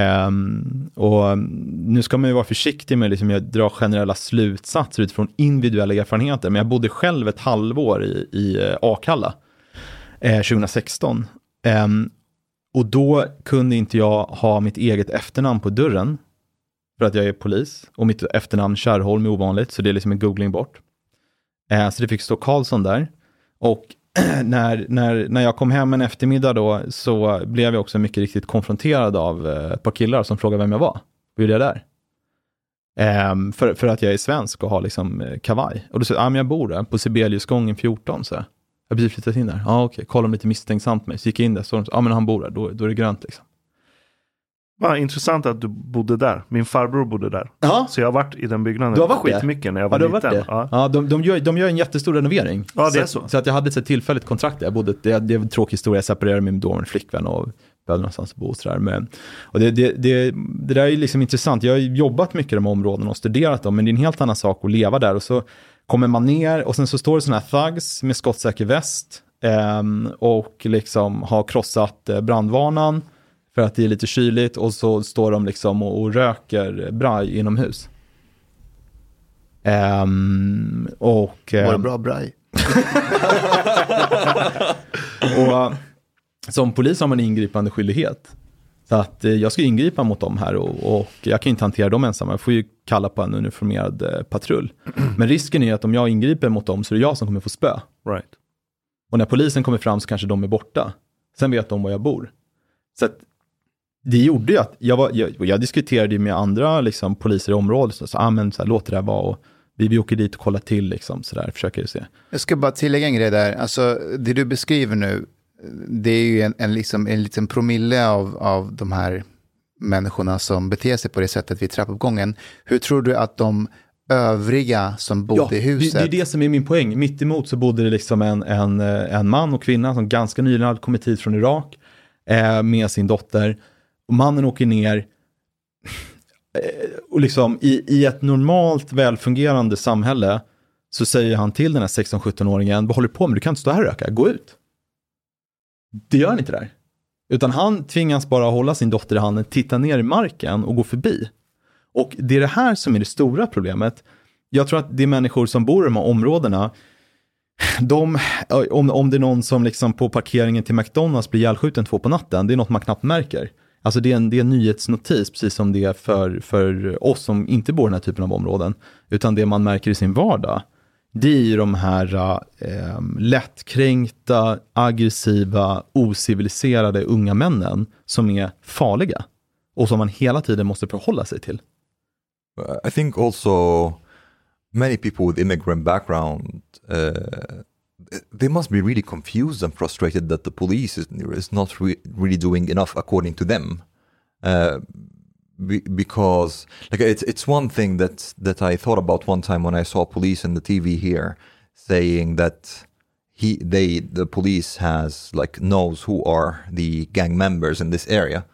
Um, och nu ska man ju vara försiktig med liksom, jag drar generella slutsatser utifrån individuella erfarenheter, men jag bodde själv ett halvår i, i uh, Akalla eh, tjugohundrasexton um, och då kunde inte jag ha mitt eget efternamn på dörren för att jag är polis. Och mitt efternamn Kärrholm är ovanligt, så det är liksom en googling bort. Eh, så det fick stå Karlsson där. Och när, när, när jag kom hem en eftermiddag då, så blev jag också mycket riktigt konfronterad av eh, ett par killar som frågade vem jag var. Vad gjorde jag där? Eh, för, för att jag är svensk och har liksom eh, kavaj. Och då sa jag, ah, men jag bor där på Sibeliusgången fjorton, så jag. Jag har precis flyttat in där. Ja, ah, okej. Okay. Kolla lite misstänksamt mig. Så gick jag in där. Så ja, ah, men han bor där. Då, då är det grönt liksom. Vad intressant att du bodde där. Min farbror bodde där. Ja. Så jag har varit i den byggnaden. Du har varit skitmycket när jag var ja, liten. Det. Ja, ja de, de, gör, de gör en jättestor renovering. Ja, det är så. så. Så att jag hade ett tillfälligt kontrakt där. Jag bodde, det, det är en tråkig historia. Jag separerade mig med då en flickvän och behövde någonstans att bo och sådär. Men, och det, det, det, det där är liksom intressant. Jag har jobbat mycket i de områdena och studerat dem. Men det är en helt annan sak att leva där. Och så kommer man ner och sen så står det sådana här thugs med skottsäker väst. Um, och liksom har krossat uh, brandvarnan för att det är lite kyligt, och så står de liksom och, och röker braj inomhus. Um, och um, var det bra braj? och uh, som polis har man ingripande skyldighet. Så att uh, jag ska ingripa mot dem här, och, och jag kan inte hantera dem ensam. Jag får ju kalla på en uniformerad uh, patrull. Men risken är att om jag ingriper mot dem så är det jag som kommer få spö. Right. Och när polisen kommer fram så kanske de är borta. Sen vet de var jag bor. Så att det gjorde ju att jag, var, jag, jag diskuterade med andra liksom, poliser i området. Så, så, ah, men, så här, låt det där vara. Och vi, vi åker dit och kollar till. Liksom, så där, försöker se. Jag ska bara tillägga en grej där. Alltså, det du beskriver nu, det är ju en, en, liksom, en liten promille av, av de här människorna som beter sig på det sättet vid trappuppgången. Hur tror du att de övriga som bodde ja, i huset... Det, det är det som är min poäng. Mitt emot så bodde det liksom en, en, en man och kvinna som ganska nyligen hade kommit hit från Irak eh, med sin dotter. Och mannen åker ner eh, och liksom i, i ett normalt välfungerande samhälle så säger han till den här sexton-sjutton-åringen: vad håller du på med? Du kan inte stå här och röka. Gå ut. Det gör han inte där. Utan han tvingas bara hålla sin dotter i handen, titta ner i marken och gå förbi. Och det är det här som är det stora problemet. Jag tror att det är människor som bor i de här områdena. De, om, om det är någon som liksom på parkeringen till McDonalds blir ihjälskjuten två på natten, det är något man knappt märker. Alltså det är en, det är en nyhetsnotis, precis som det är för, för oss som inte bor i den här typen av områden. Utan det man märker i sin vardag, det är ju de här eh, lättkränkta, aggressiva, ociviliserade unga männen som är farliga. Och som man hela tiden måste förhålla sig till. I think also many people with immigrant background, uh, they must be really confused and frustrated that the police is, is not re- really doing enough according to them. Uh, be, because like it's it's one thing that that I thought about one time when I saw police in the T V here saying that he they the police has like knows who are the gang members in this area.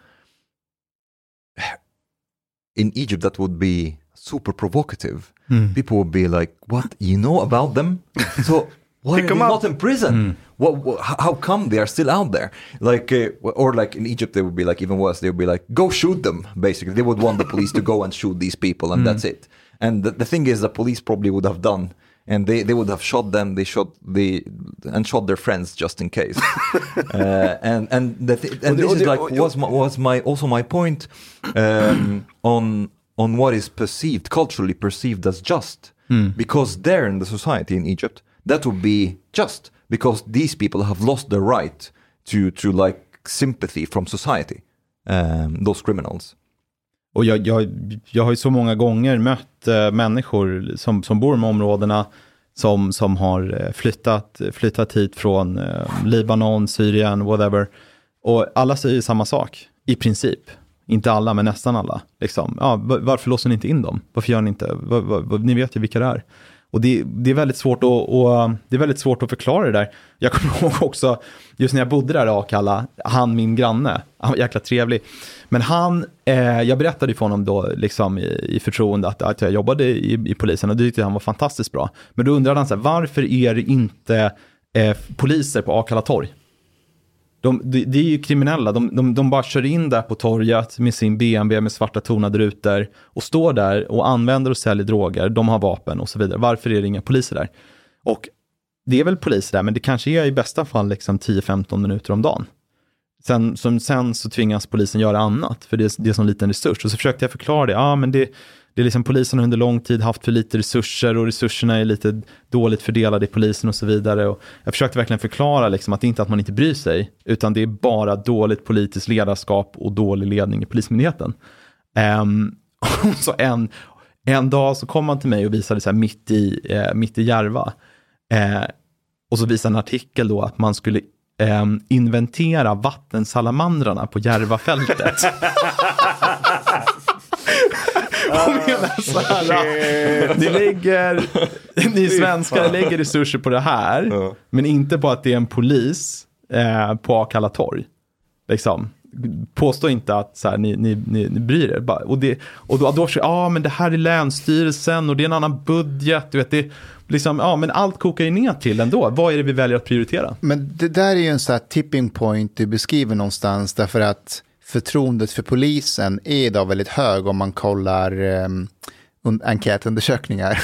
In Egypt, that would be super provocative. Mm. People would be like, "What? You know about them? So why are they not in prison? Mm. What, what? How come they are still out there? Like, uh, or like in Egypt, they would be like even worse. They would be like, go shoot them. Basically, they would want the police to go and shoot these people, and mm. that's it. And the, the thing is, the police probably would have done." And they, they would have shot them. They shot the and shot their friends just in case. uh, and and the th- and this is like was my, was my also my point um, on on what is perceived culturally perceived as just. Mm. Because there in the society in Egypt, that would be just because these people have lost their right to to like sympathy from society. Um, those criminals. Och jag, jag, jag har ju så många gånger mött äh, människor som, som bor i de områdena som, som har flyttat, flyttat hit från äh, Libanon, Syrien, whatever. Och alla säger samma sak, i princip. Inte alla, men nästan alla. Liksom. Ja, varför låser ni inte in dem? Varför gör ni inte? Var, var, var, ni vet ju vilka det är. Och det, det, är väldigt svårt att, och, det är väldigt svårt att förklara det där. Jag kommer ihåg också, just när jag bodde där i Akalla, han min granne, han var jäkla trevlig. Men han, eh, jag berättade för honom då liksom i, i förtroende att, att jag jobbade i, i polisen och det tyckte han var fantastiskt bra. Men då undrade han så här, varför är det inte eh, poliser på Akalla torg? De, de, de är ju kriminella, de, de, de bara kör in där på torget med sin B M W med svarta tonade rutor och står där och använder och säljer droger, de har vapen och så vidare. Varför är det inga poliser där? Och det är väl poliser där, men det kanske är i bästa fall liksom tio femton minuter om dagen. Sen, som, sen så tvingas polisen göra annat, för det är, det är som liten resurs. Och så försökte jag förklara det. Ja, men det, det är liksom polisen har under lång tid haft för lite resurser och resurserna är lite dåligt fördelade i polisen och så vidare. Och jag försökte verkligen förklara liksom att det inte är att man inte bryr sig, utan det är bara dåligt politiskt ledarskap och dålig ledning i polismyndigheten. Um, och så en, en dag så kom man till mig och visade så här mitt i, eh, mitt i Järva. Eh, och så visade en artikel då att man skulle eh, inventera vattensalamandrarna på Järvafältet. Och menar så här, ni lägger, ni svenskar lägger resurser på det här, ja. Men inte på att det är en polis eh, på Akalla torg. Liksom. Påstå inte att så här, ni, ni, ni, ni bryr er. Och, det, och då, då ja ah, men det här är länsstyrelsen och det är en annan budget. Du vet, det, liksom, ja, men allt kokar ju ner till ändå. Vad är det vi väljer att prioritera? Men det där är ju en sån här tipping point du beskriver någonstans, därför att förtroendet för polisen är idag väldigt hög om man kollar um, un- enkätundersökningar.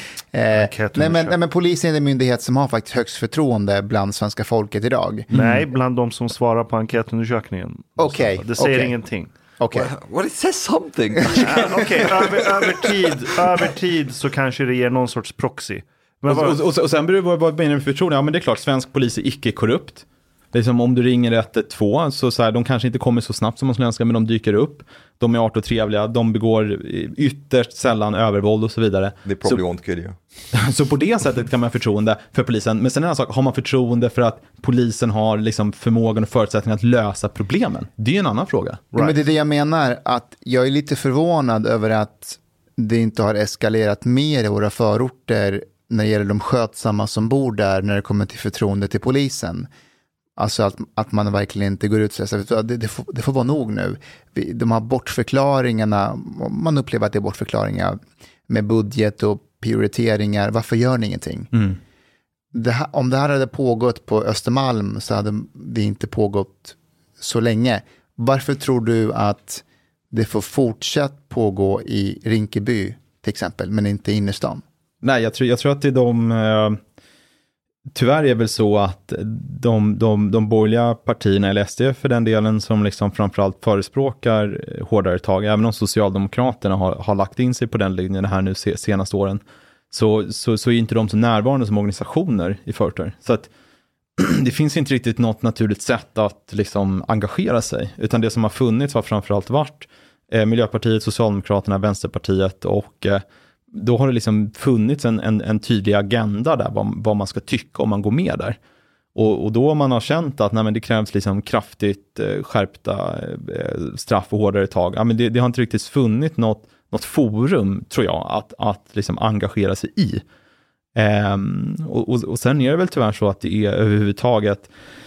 eh, nej, men, nej men polisen är en myndighet som har faktiskt högst förtroende bland svenska folket idag. Mm. Nej, bland de som svarar på enkätundersökningen. Okej. Okay, det säger okay. ingenting. Okay. Well, well, it says something. uh, Okej, okay. över, över, tid, över tid så kanske det ger någon sorts proxy. Men och, och, och, och sen beror det vara med förtroende. Ja, men det är klart, svensk polis är icke korrupt. Det är som om du ringer ett ett två, så, så här, de kanske inte kommer så snabbt som man skulle önska, men de dyker upp. De är artigt och trevliga, de begår ytterst sällan övervåld och så vidare. Det är probably won't kill you. Så på det sättet kan man ha förtroende för polisen. Men sen är det en sak, har man förtroende för att polisen har liksom förmågan och förutsättningar att lösa problemen? Det är en annan fråga. Right. Ja, men det är det jag menar, att jag är lite förvånad över att det inte har eskalerat mer i våra förorter när det gäller de skötsamma som bor där, när det kommer till förtroende till polisen. Alltså att, att man verkligen inte går ut och säger det, det, får, det får vara nog nu. De här bortförklaringarna, man upplever att det är bortförklaringar med budget och prioriteringar. Varför gör ni ingenting? Mm. Det här, om det här hade pågått på Östermalm så hade det inte pågått så länge. Varför tror du att det får fortsatt pågå i Rinkeby till exempel, men inte i innerstan? Nej, jag tror, jag tror att det är de... Uh... Tyvärr är det väl så att de, de, de borgerliga partierna, eller S D för den delen, som liksom framförallt förespråkar hårdare tag, även om Socialdemokraterna har, har lagt in sig på den linjen här nu se, senaste åren, så, så, så är inte de så närvarande som organisationer i förorter. Så att det finns inte riktigt något naturligt sätt att liksom engagera sig, utan det som har funnits har framförallt varit eh, Miljöpartiet, Socialdemokraterna, Vänsterpartiet, och eh, då har det liksom funnits en, en, en tydlig agenda där, vad, vad man ska tycka om man går med där. Och, och då man har känt att nej, men det krävs liksom kraftigt eh, skärpta eh, straff och hårdare tag. Ja, men det, det har inte riktigt funnits något, något forum, tror jag, att, att liksom engagera sig i. Ehm, och, och, och sen är det väl tyvärr så att det är överhuvudtaget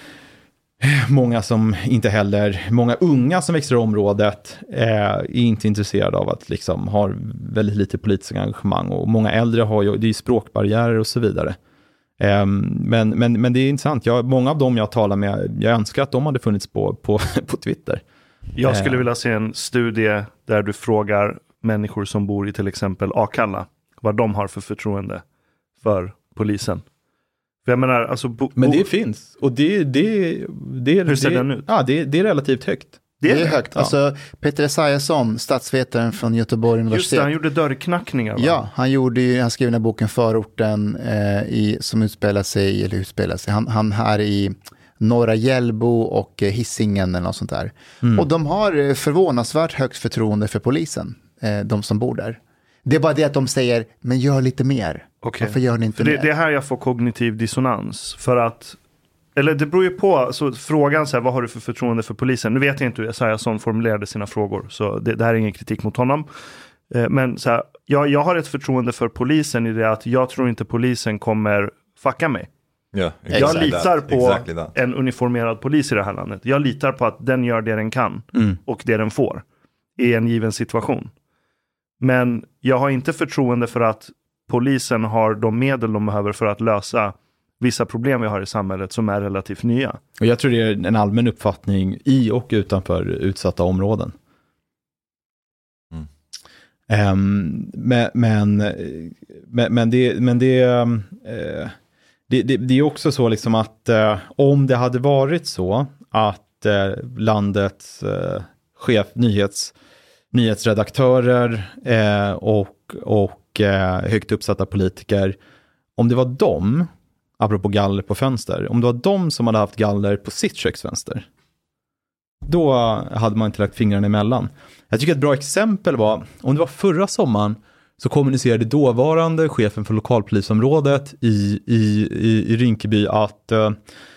många som inte heller, många unga som växer i området eh, är inte intresserade av att liksom har väldigt lite politiskt engagemang, och många äldre har ju, det är språkbarriärer och så vidare. Eh, men, men, men det är intressant, jag, många av dem jag talar med, jag önskar att de hade funnits på, på, på Twitter. Jag skulle vilja se en studie där du frågar människor som bor i till exempel Akalla vad de har för förtroende för polisen. För jag menar, alltså, bo- men det finns. Och det, det, det, Hur ser det, den ut? Ja, det, det är relativt högt. Det är, det är högt. Ja. Alltså, Peter Esaiasson, statsvetaren från Göteborg universitet. Just det, han gjorde dörrknackningar. Va? Ja, han, gjorde ju, han skrev den här boken Förorten eh, i, som utspelar sig, eller utspelar sig, han, han här i Norra Hjällbo och eh, Hisingen eller något sånt där. Mm. Och de har förvånansvärt högt förtroende för polisen, eh, de som bor där. Det är bara det att de säger, men gör lite mer. Okay. Varför gör ni inte för det, mer? Det är här jag får kognitiv dissonans. För att, eller det beror ju på, så frågan så här, vad har du för förtroende för polisen? Nu vet jag inte hur Esaiasson formulerade sina frågor, så det, det här är ingen kritik mot honom. Eh, men så här, jag, jag har ett förtroende för polisen i det att jag tror inte polisen kommer fucka mig. Yeah, jag exactly litar that. på Exactly en uniformerad polis i det här landet. Jag litar på att den gör det den kan mm. och det den får i en given situation. Men jag har inte förtroende för att polisen har de medel de behöver för att lösa vissa problem vi har i samhället som är relativt nya. Och jag tror det är en allmän uppfattning i och utanför utsatta områden. Mm. Um, men, men, men, det, men det, uh, det, det, det är också så liksom att uh, om det hade varit så att haft eh, landets eh, chef, nyhets, nyhetsredaktörer eh, och, och eh, högt uppsatta politiker. Om det var dem, apropå galler på fönster, om det var dem som hade haft galler på sitt köksfönster, då hade man inte lagt fingrarna emellan. Jag tycker ett bra exempel var, om det var förra sommaren, så kommunicerade dåvarande chefen för lokalpolisområdet i, i, i, i Rinkeby att eh,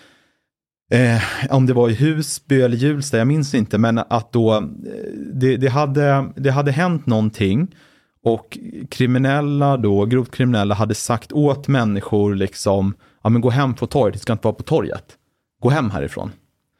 eh, om det var i Husby eller Hjulsta, jag minns inte, men att då eh, det, det, hade, det hade hänt någonting och kriminella då, grovt kriminella hade sagt åt människor liksom, ja men gå hem på torget, det ska inte vara på torget. Gå hem härifrån.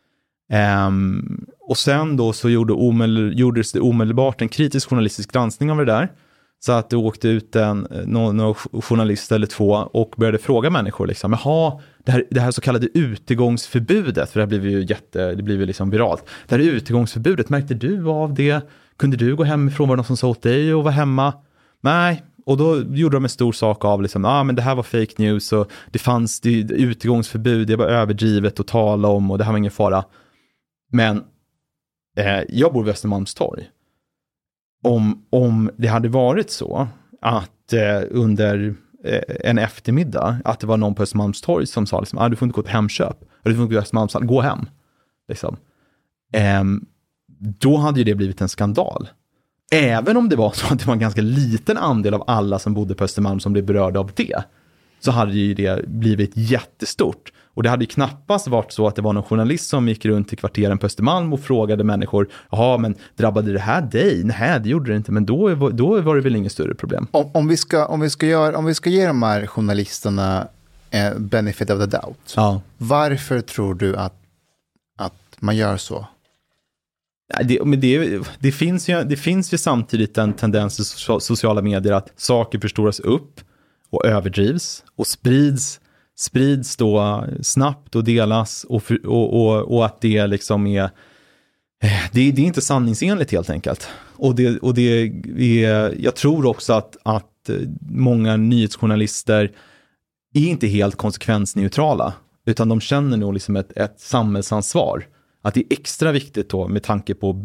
Um, och sen då så gjorde omedel, gjordes det omedelbart en kritisk journalistisk granskning av det där. Så att det åkte ut en någon, någon journalist eller två och började fråga människor liksom, jaha, det här, det här så kallade utegångsförbudet, för det här blev ju jätte, det blev ju liksom viralt. Det här utegångsförbudet, märkte du av det? Kunde du gå hemifrån? Var det någon som sa åt dig och vara hemma? Nej. Och då gjorde de en stor sak av liksom, ja ah, men det här var fake news och det fanns det, utegångsförbud, det var överdrivet att tala om och det här var ingen fara. Men eh, jag bor i Västermalmstorg. Om, om det hade varit så att eh, under eh, en eftermiddag att det var någon på Östermalmstorg som sa liksom, ah, du får inte gå till Hemköp, eller du får inte gå till Östermalmstorg, gå hem. Liksom. Eh, då hade ju det blivit en skandal. Även om det var så att det var en ganska liten andel av alla som bodde på Östermalm som blev berörda av det, så hade ju det blivit jättestort. Och det hade ju knappast varit så att det var någon journalist som gick runt i kvarteren på Östermalm och frågade människor, jaha, men drabbade det här dig? Nej, det gjorde det inte, men då, då var det väl inget större problem. Om, om, vi, ska, om, vi, ska göra, om vi ska ge de här journalisterna eh, benefit of the doubt, ja. Varför tror du att, att man gör så? Det, men det, det, finns ju, det finns ju samtidigt en tendens i sociala medier att saker förstoras upp och överdrivs och sprids sprids då snabbt och delas och, och, och, och att det liksom är det, det är inte sanningsenligt helt enkelt. Och det, och det är, jag tror också att, att många nyhetsjournalister är inte helt konsekvensneutrala, utan de känner nog liksom ett, ett samhällsansvar. Att det är extra viktigt då med tanke på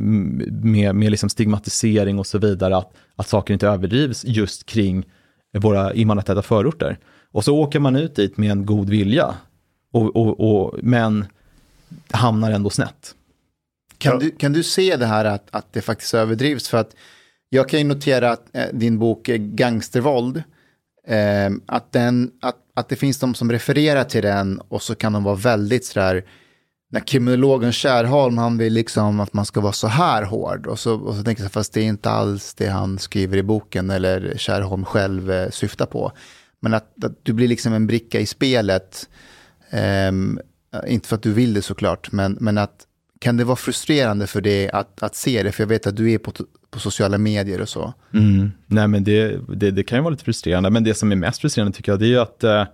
med, med liksom stigmatisering och så vidare att, att saker inte överdrivs just kring våra invandrartäta förorter. Och så åker man ut dit med en god vilja och, och, och, men hamnar ändå snett. Kan du, kan du se det här att, att det faktiskt överdrivs? För att jag kan ju notera att eh, din bok Gangstervåld, eh, att, den, att, att det finns de som refererar till den och så kan de vara väldigt sådär, när kriminologen Kärholm, han vill liksom att man ska vara så här hård. Och så, och så tänker jag, fast det är inte alls det han skriver i boken eller Kärholm själv eh, syftar på. Men att, att du blir liksom en bricka i spelet, eh, inte för att du vill det såklart, men, men att kan det vara frustrerande för dig att, att se det? För jag vet att du är på, på sociala medier och så. Mm. Nej, men det, det, det kan ju vara lite frustrerande. Men det som är mest frustrerande tycker jag, det är ju att eh,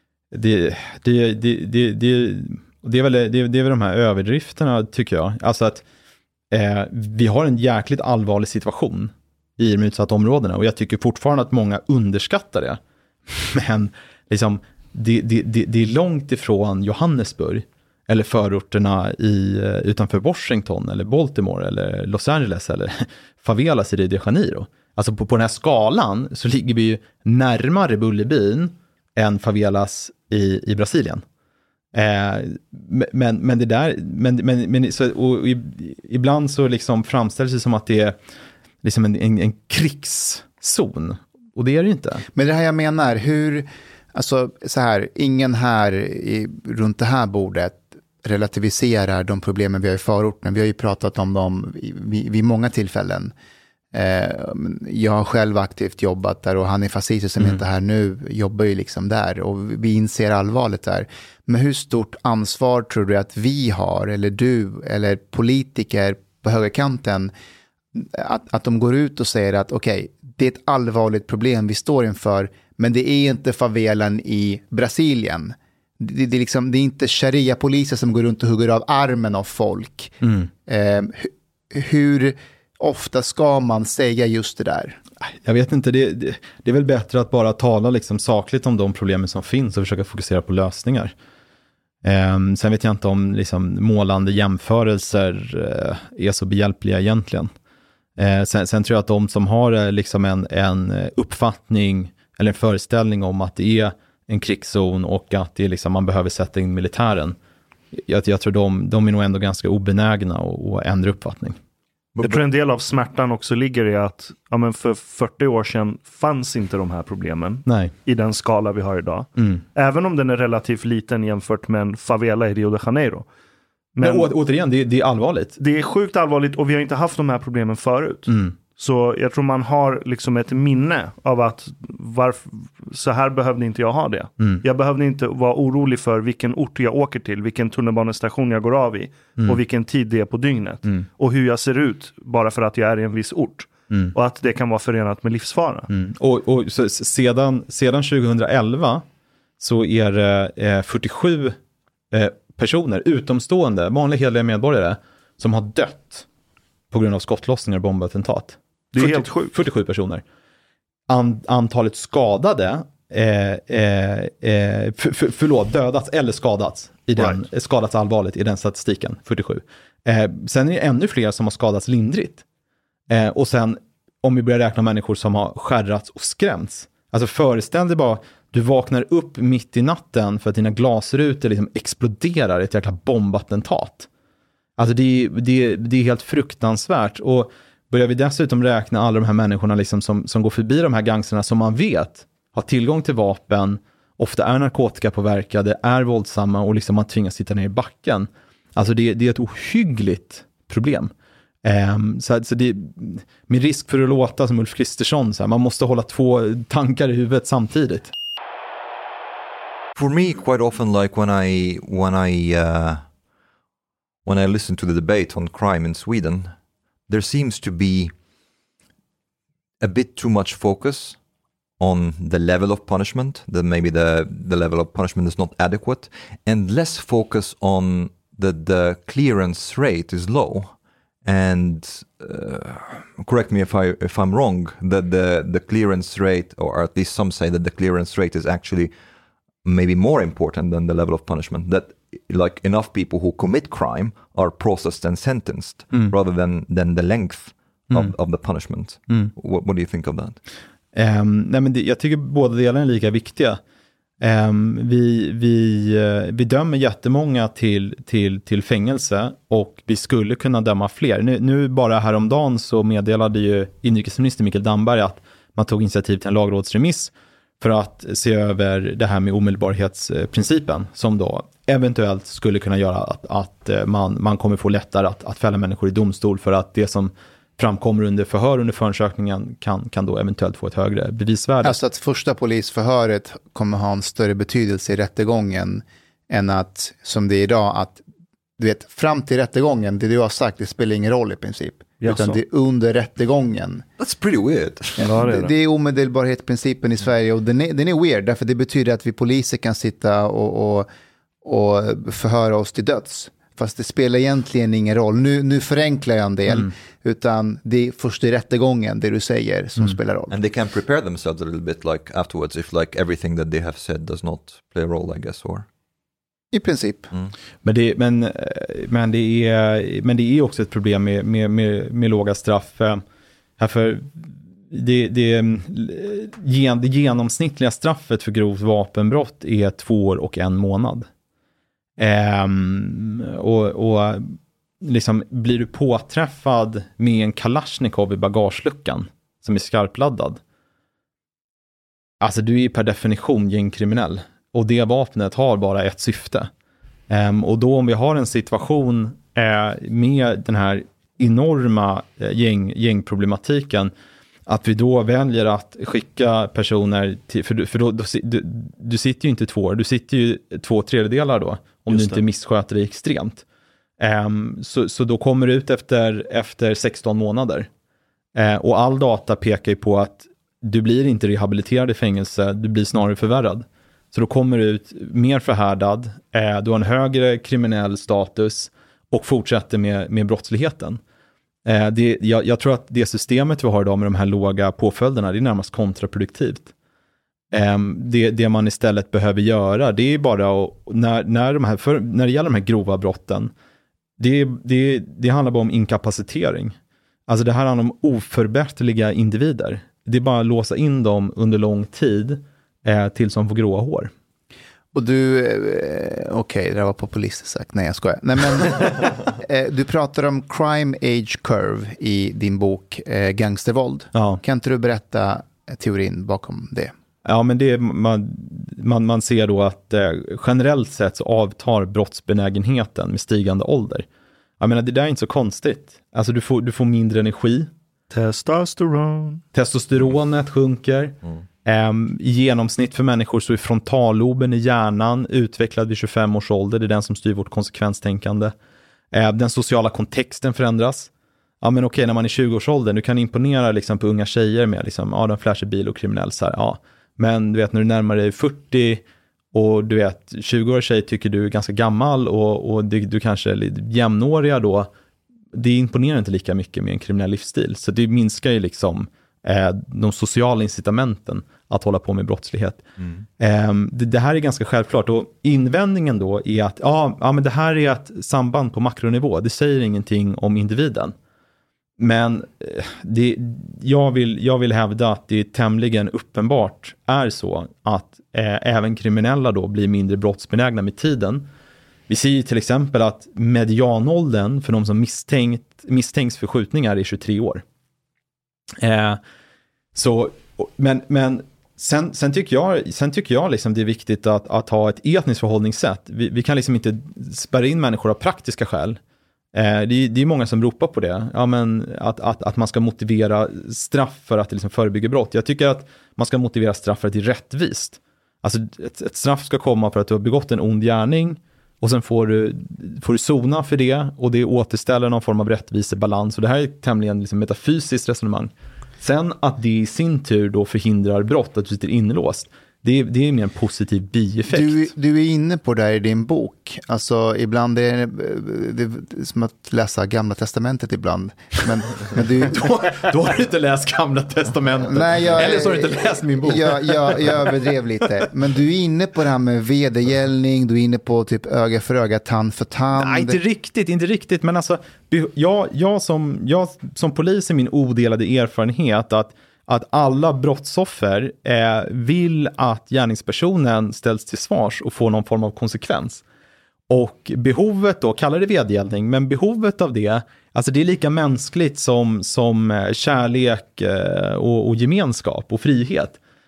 det, det, det, det, det, det, är väl, det, det är väl de här överdrifterna tycker jag. Alltså att eh, vi har en jäkligt allvarlig situation i de utsatta områdena. Och jag tycker fortfarande att många underskattar det. Men liksom, det, det, det, det är långt ifrån Johannesburg eller förorterna i, utanför Washington eller Baltimore eller Los Angeles eller favelas i Rio de Janeiro. Alltså på, på den här skalan så ligger vi ju närmare Bullerbyn än favelas i, i Brasilien. Eh, men, men det där, men, men, men så, och ibland så liksom framställs det som att det är liksom en, en, en krigszon. Och det är det inte. Men det här jag menar, hur, alltså så här, ingen här i, runt det här bordet relativiserar de problemen vi har i förorten. Vi har ju pratat om dem vid, vid många tillfällen. Eh, jag har själv aktivt jobbat där och han är fascister som mm. inte är här nu jobbar ju liksom där och vi inser allvarligt där. Men hur stort ansvar tror du att vi har, eller du, eller politiker på högerkanten, att, att de går ut och säger att okej, okay, det är ett allvarligt problem vi står inför, men det är inte favelan i Brasilien. Det, det, är, liksom, det är inte sharia-poliser som går runt och hugger av armen av folk. Mm. Eh, hur ofta ska man säga just det där? Jag vet inte, det, det, det är väl bättre att bara tala liksom sakligt om de problemen som finns och försöka fokusera på lösningar. Um, sen vet jag inte om liksom, målande jämförelser uh, är så behjälpliga egentligen. Uh, sen, sen tror jag att de som har uh, liksom en, en uppfattning eller en föreställning om att det är en krigszon och att det är liksom, man behöver sätta in militären. Jag, jag tror de, de är nog ändå ganska obenägna att, att ändra uppfattning. Jag tror en del av smärtan också ligger i att ja, men för fyrtio år sedan fanns inte de här problemen. Nej. I den skala vi har idag. Mm. Även om den är relativt liten jämfört med en favela i Rio de Janeiro. Men, Men å, återigen, det, det är allvarligt. Det är sjukt allvarligt och vi har inte haft de här problemen förut. Mm. Så jag tror man har liksom ett minne av att varför, så här behövde inte jag ha det. Mm. Jag behövde inte vara orolig för vilken ort jag åker till, vilken tunnelbanestation jag går av i Mm. och vilken tid det är på dygnet. Mm. Och hur jag ser ut bara för att jag är i en viss ort. Mm. Och att det kan vara förenat med livsfara. Mm. Och, och så, sedan, sedan tjugohundraelva så är det eh, fyrtiosju eh, personer, utomstående, vanliga hederliga medborgare, som har dött på grund av skottlossningar och bombattentat. Det är fyrtio, helt sjukt. fyrtiosju personer. An, antalet skadade, eh, eh, eh, för, för, förlåt, dödats eller skadats, i den, Right. skadats allvarligt i den statistiken, fyrtiosju. Eh, sen är det ännu fler som har skadats lindrigt. Eh, och sen, om vi börjar räkna människor som har skärrats och skrämts. Alltså föreställ dig bara, du vaknar upp mitt i natten för att dina glasrutor liksom exploderar i ett jäkla bombattentat. Alltså det, det, det är helt fruktansvärt. Och börjar vi dessutom räkna alla de här människorna liksom som, som går förbi de här gangsterna som man vet har tillgång till vapen, ofta är narkotikapåverkade, är våldsamma och liksom man tvingas sitta ner i backen. Alltså det, det är ett ohyggligt problem. Um, så, så det, med risk för att låta som Ulf Kristersson, så här, man måste hålla två tankar i huvudet samtidigt. For me, quite often, like when I when I uh, when I listen to the debate on crime in Sweden, there seems to be a bit too much focus on the level of punishment. That maybe the the level of punishment is not adequate, and less focus on that the clearance rate is low. And uh, correct me if I if I'm wrong, that the the clearance rate, or at least some say that the clearance rate is actually maybe more important than the level of punishment. That like enough people who commit crime are processed and sentenced mm. rather than than the length of, mm. of the punishment. Mm. What, what do you think of that? Um, nej men det, jag tycker båda delarna är lika viktiga. Um, vi, vi, uh, vi dömer jättemånga till, till, till fängelse och vi skulle kunna döma fler. Nu, nu bara häromdagen så meddelade ju inrikesminister Mikael Damberg att man tog initiativ till en lagrådsremiss för att se över det här med omedelbarhetsprincipen som då eventuellt skulle kunna göra att, att man, man kommer få lättare att, att fälla människor i domstol för att det som framkommer under förhör under förundersökningen kan, kan då eventuellt få ett högre bevisvärde. Alltså att första polisförhöret kommer ha en större betydelse i rättegången än att, som det är idag, att du vet, fram till rättegången, det du har sagt, det spelar ingen roll i princip. Ja, utan så. det är under rättegången. That's pretty weird. Ja, det, är det. det. det är omedelbarhetsprincipen i Sverige och den är, den är weird, därför det betyder att vi poliser kan sitta och, och, och förhöra oss till döds. Fast det spelar egentligen ingen roll. Nu, nu förenklar jag en del. Mm. Utan det är först i rättegången det du säger som mm. spelar roll. And they can prepare themselves a little bit like afterwards if like everything that they have said does not play a role, I guess, or... I princip. Mm. Men, det, men, men, det är, men det är också ett problem med, med, med, med låga straff. Härför det, det, det genomsnittliga straffet för grovt vapenbrott är två år och en månad. Um, och, och liksom blir du påträffad med en Kalashnikov i bagageluckan som är skarpladdad, alltså du är per definition gängkriminell och det vapnet har bara ett syfte. Um, och då om vi har en situation uh, med den här enorma uh, gäng, gängproblematiken, att vi då väljer att skicka personer till, för, för då, då, du, du sitter ju inte två år, du sitter ju två tredjedelar då, om du inte missköter dig extremt. Um, så, så då kommer du ut efter, efter sexton månader. Uh, och all data pekar ju på att du blir inte rehabiliterad i fängelse, du blir snarare förvärrad. Så då kommer du ut mer förhärdad, uh, du har en högre kriminell status och fortsätter med, med brottsligheten. Uh, det, jag, jag tror att det systemet vi har idag med de här låga påföljderna, det är närmast kontraproduktivt. Um, det, det man istället behöver göra, det är bara att, när, när, de här, för, när det gäller de här grova brotten, det, det, det handlar bara om inkapacitering. Alltså det här handlar om oförbätterliga individer. Det är bara att låsa in dem under lång tid eh, tills de får gråa hår. Och du, eh, okej, okay, det var populistiskt sagt. Nej, jag skojar. Nej, men, eh, du pratar om crime age curve i din bok eh, Gangstervåld. Ja. Kan inte du berätta teorin bakom det? Ja, men det, man, man, man ser då att eh, generellt sett så avtar brottsbenägenheten med stigande ålder. Jag menar, det där är inte så konstigt. Alltså du får, du får mindre energi. Testosteron. Testosteronet sjunker. Mm. Um, I genomsnitt för människor så är frontalloben i hjärnan utvecklad vid tjugofem års ålder. Det är den som styr vårt konsekvenstänkande. Uh, den sociala kontexten förändras. Ja, men okej, när man är tjugo-årsåldern, du kan imponera liksom, på unga tjejer med liksom, ja, de flashar bil och kriminell så här, ja. Men du vet, när du närmar dig fyrtio och du vet, tjugo-årig tjej tycker du är ganska gammal och, och du, du kanske är lite jämnåriga då, det imponerar inte lika mycket med en kriminell livsstil. Så det minskar ju liksom eh, de sociala incitamenten att hålla på med brottslighet. Mm. Eh, det, det här är ganska självklart, och invändningen då är att ja, ja, men det här är ett samband på makronivå. Det säger ingenting om individen. Men det, jag, vill, jag vill hävda att det tämligen uppenbart är så att eh, även kriminella då blir mindre brottsbenägna med tiden. Vi ser till exempel att medianåldern för de som misstänkt, misstänks för skjutningar är tjugotre år. Eh, så, men men sen, sen tycker jag, sen tycker jag liksom det är viktigt att, att ha ett etniskt förhållningssätt. Vi, vi kan liksom inte spärra in människor av praktiska skäl. Eh, det, är, det är många som ropar på det. Ja, men att, att, att man ska motivera straff för att liksom förebygga brott. Jag tycker att man ska motivera straff för att det är rättvist. Alltså ett, ett straff ska komma för att du har begått en ond gärning. Och sen får du, får du sona för det. Och det återställer någon form av rättvisebalans. Och det här är ett tämligen liksom metafysiskt resonemang. Sen att det i sin tur då förhindrar brott, att du sitter inlåst. Det är, det är mer en positiv bieffekt. Du, du är inne på det här i din bok. Alltså ibland är det, det är som att läsa Gamla testamentet ibland. Men, men du, då, då har du inte läst Gamla testamentet. Nej, jag, eller så har du inte läst min bok. Jag, jag, jag överdrev lite. Men du är inne på det här med vedergällning. Du är inne på typ öga för öga, tand för tand. Nej, inte riktigt, inte riktigt. Men alltså, jag, jag, som, jag som polis är min odelade erfarenhet att att alla brottsoffer eh, vill att gärningspersonen ställs till svars och får någon form av konsekvens. Och behovet då, kallar det vedergällning, men behovet av det, alltså det är lika mänskligt som, som kärlek eh, och, och gemenskap och frihet.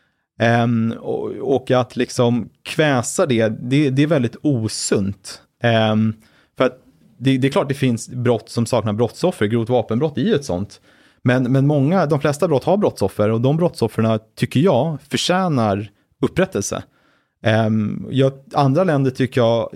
Um, och, och att liksom kväsa det, det, det är väldigt osunt. Um, för att det, det är klart det finns brott som saknar brottsoffer, grovt vapenbrott är ju ett sånt. Men, men många, de flesta brott har brottsoffer, och de brottsoffren tycker jag förtjänar upprättelse. Um, jag, andra länder tycker jag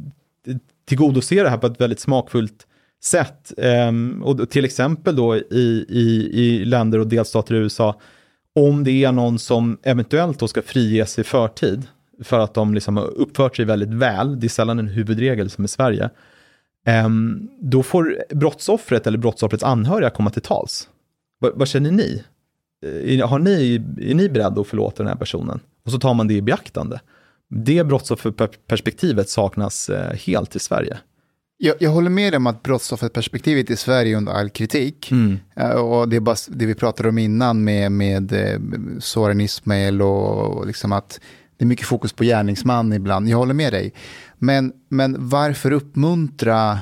tillgodoser det här på ett väldigt smakfullt sätt. Um, och till exempel då i, i, i länder och delstater i U S A, om det är någon som eventuellt då ska friges i förtid för att de liksom har uppfört sig väldigt väl, det är sällan en huvudregel som i Sverige, um, då får brottsoffret eller brottsoffrets anhöriga komma till tals. V- vad känner ni? Har ni? Är ni beredda att förlåta den här personen? Och så tar man det i beaktande. Det brottsofferperspektivet saknas eh, helt i Sverige. Jag, jag håller med om att brottsofferperspektivet i Sverige är under all kritik. Mm. Och det är bara det vi pratade om innan med, med Soran Ismail och, och liksom att det är mycket fokus på gärningsman ibland. Jag håller med dig. Men, men varför uppmuntra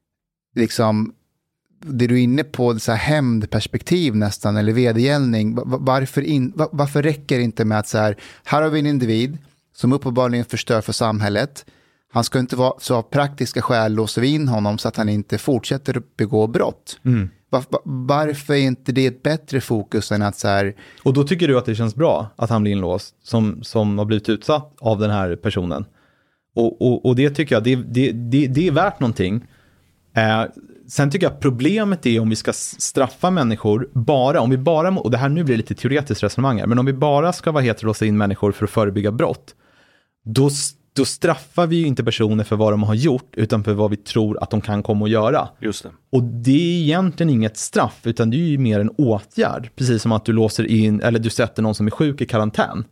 liksom det du är inne på, så här hämndperspektiv nästan, eller vedergällning, varför, in, varför räcker det inte med att så här, här har vi en individ som uppenbarligen förstör för samhället, han ska inte vara, så av praktiska skäl låser vi in honom så att han inte fortsätter att begå brott. Mm. Var, varför är inte det ett bättre fokus än att så här... Och då tycker du att det känns bra att han blir inlåst som, som har blivit utsatt av den här personen. Och, och, och det tycker jag, det, det, det, det är värt någonting. Eh, sen tycker jag problemet är om vi ska straffa människor bara, om vi bara, och det här nu blir lite teoretiskt resonemang här, men om vi bara ska vara heter låsa in människor för att förebygga brott, då, då straffar vi ju inte personer för vad de har gjort, utan för vad vi tror att de kan komma att göra. Just det. Och det är egentligen inget straff, utan det är ju mer en åtgärd, precis som att du låser in, eller du sätter någon som är sjuk i karantän.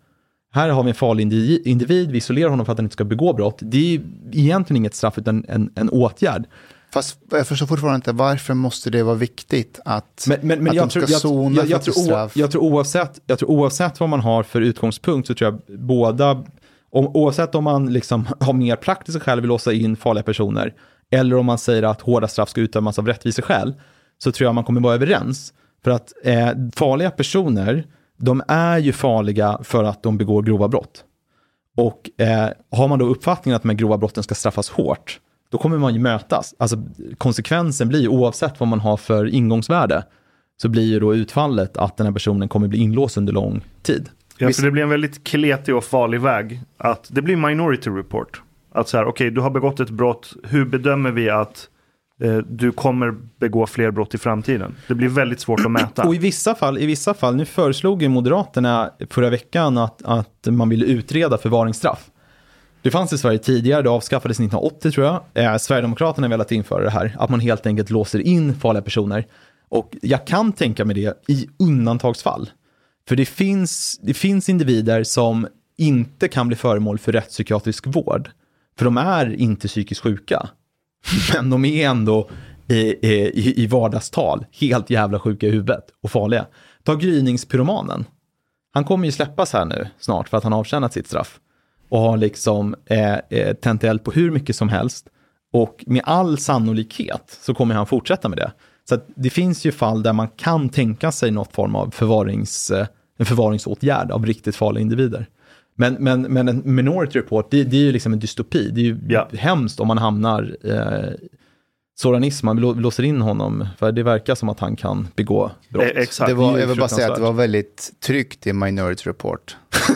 här har vi en farlig individ, vi isolerar honom för att han inte ska begå brott. Det är egentligen inget straff utan en, en åtgärd. Fast jag förstår fortfarande inte, varför måste det vara viktigt att, men, men, men att jag de ska tror, sona jag, jag, jag, för tror, straff? Jag tror, oavsett, jag tror oavsett vad man har för utgångspunkt så tror jag båda, om, oavsett om man liksom har mer praktiska skäl vill låsa in farliga personer eller om man säger att hårda straff ska utdömas av rättviseskäl, så tror jag man kommer vara överens. För att eh, farliga personer, de är ju farliga för att de begår grova brott. Och eh, har man då uppfattningen att de här grova brotten ska straffas hårt, då kommer man ju mötas. Alltså konsekvensen blir, oavsett vad man har för ingångsvärde, så blir ju då utfallet att den här personen kommer bli inlåst under lång tid. Ja, för det blir en väldigt kletig och farlig väg. Att det blir minority report. Att så här, okej, okay, du har begått ett brott. Hur bedömer vi att eh, du kommer begå fler brott i framtiden? Det blir väldigt svårt att mäta. Och i vissa fall, i vissa fall nu föreslog ju Moderaterna förra veckan att, att man ville utreda förvaringsstraff. Det fanns i Sverige tidigare, det avskaffades nittonhundraåttio tror jag. Eh, Sverigedemokraterna har velat införa det här. Att man helt enkelt låser in farliga personer. Och jag kan tänka mig det i undantagsfall. För det finns, det finns individer som inte kan bli föremål för rättspsykiatrisk vård. För de är inte psykiskt sjuka. Men de är ändå i, i, i vardagstal helt jävla sjuka i huvudet och farliga. Ta gryningspyromanen. Han kommer ju släppas här nu snart för att han har avtjänat sitt straff. Och har liksom eh, tänt eld på hur mycket som helst. Och med all sannolikhet så kommer han fortsätta med det. Så att det finns ju fall där man kan tänka sig något form av förvarings, en förvaringsåtgärd av riktigt farliga individer. Men, men, men en minority report, det, det är ju liksom en dystopi. Det är ju ja. hemskt om man hamnar eh, soranism, man låser in honom. För det verkar som att han kan begå brott. Eh, exakt. Det var, jag vill bara säga att det var väldigt tryggt i minority report.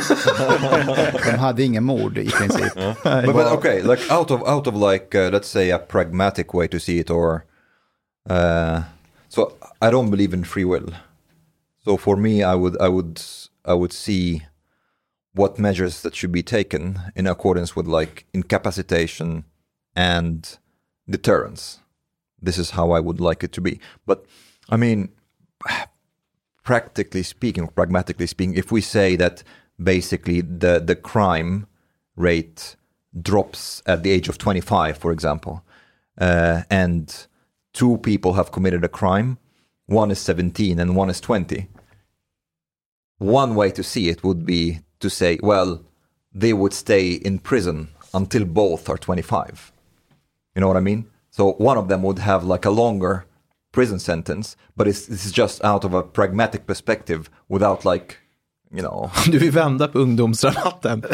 De hade ingen mord i princip. but, but okay, like out of, out of like, uh, let's say a pragmatic way to see it or... Uh, so I don't believe in free will. So for me, I would, I would, I would see what measures that should be taken in accordance with like incapacitation and deterrence. This is how I would like it to be. But I mean, practically speaking, or pragmatically speaking, if we say that basically the, the crime rate drops at the age of twenty-five, for example, uh, and two people have committed a crime, one is seventeen and one is twenty. One way to see it would be to say, well, they would stay in prison until both are twenty-five. You know what I mean? So one of them would have like a longer prison sentence, but it's, this is just out of a pragmatic perspective without like, you know... Du vill vända på ungdomsrabatten.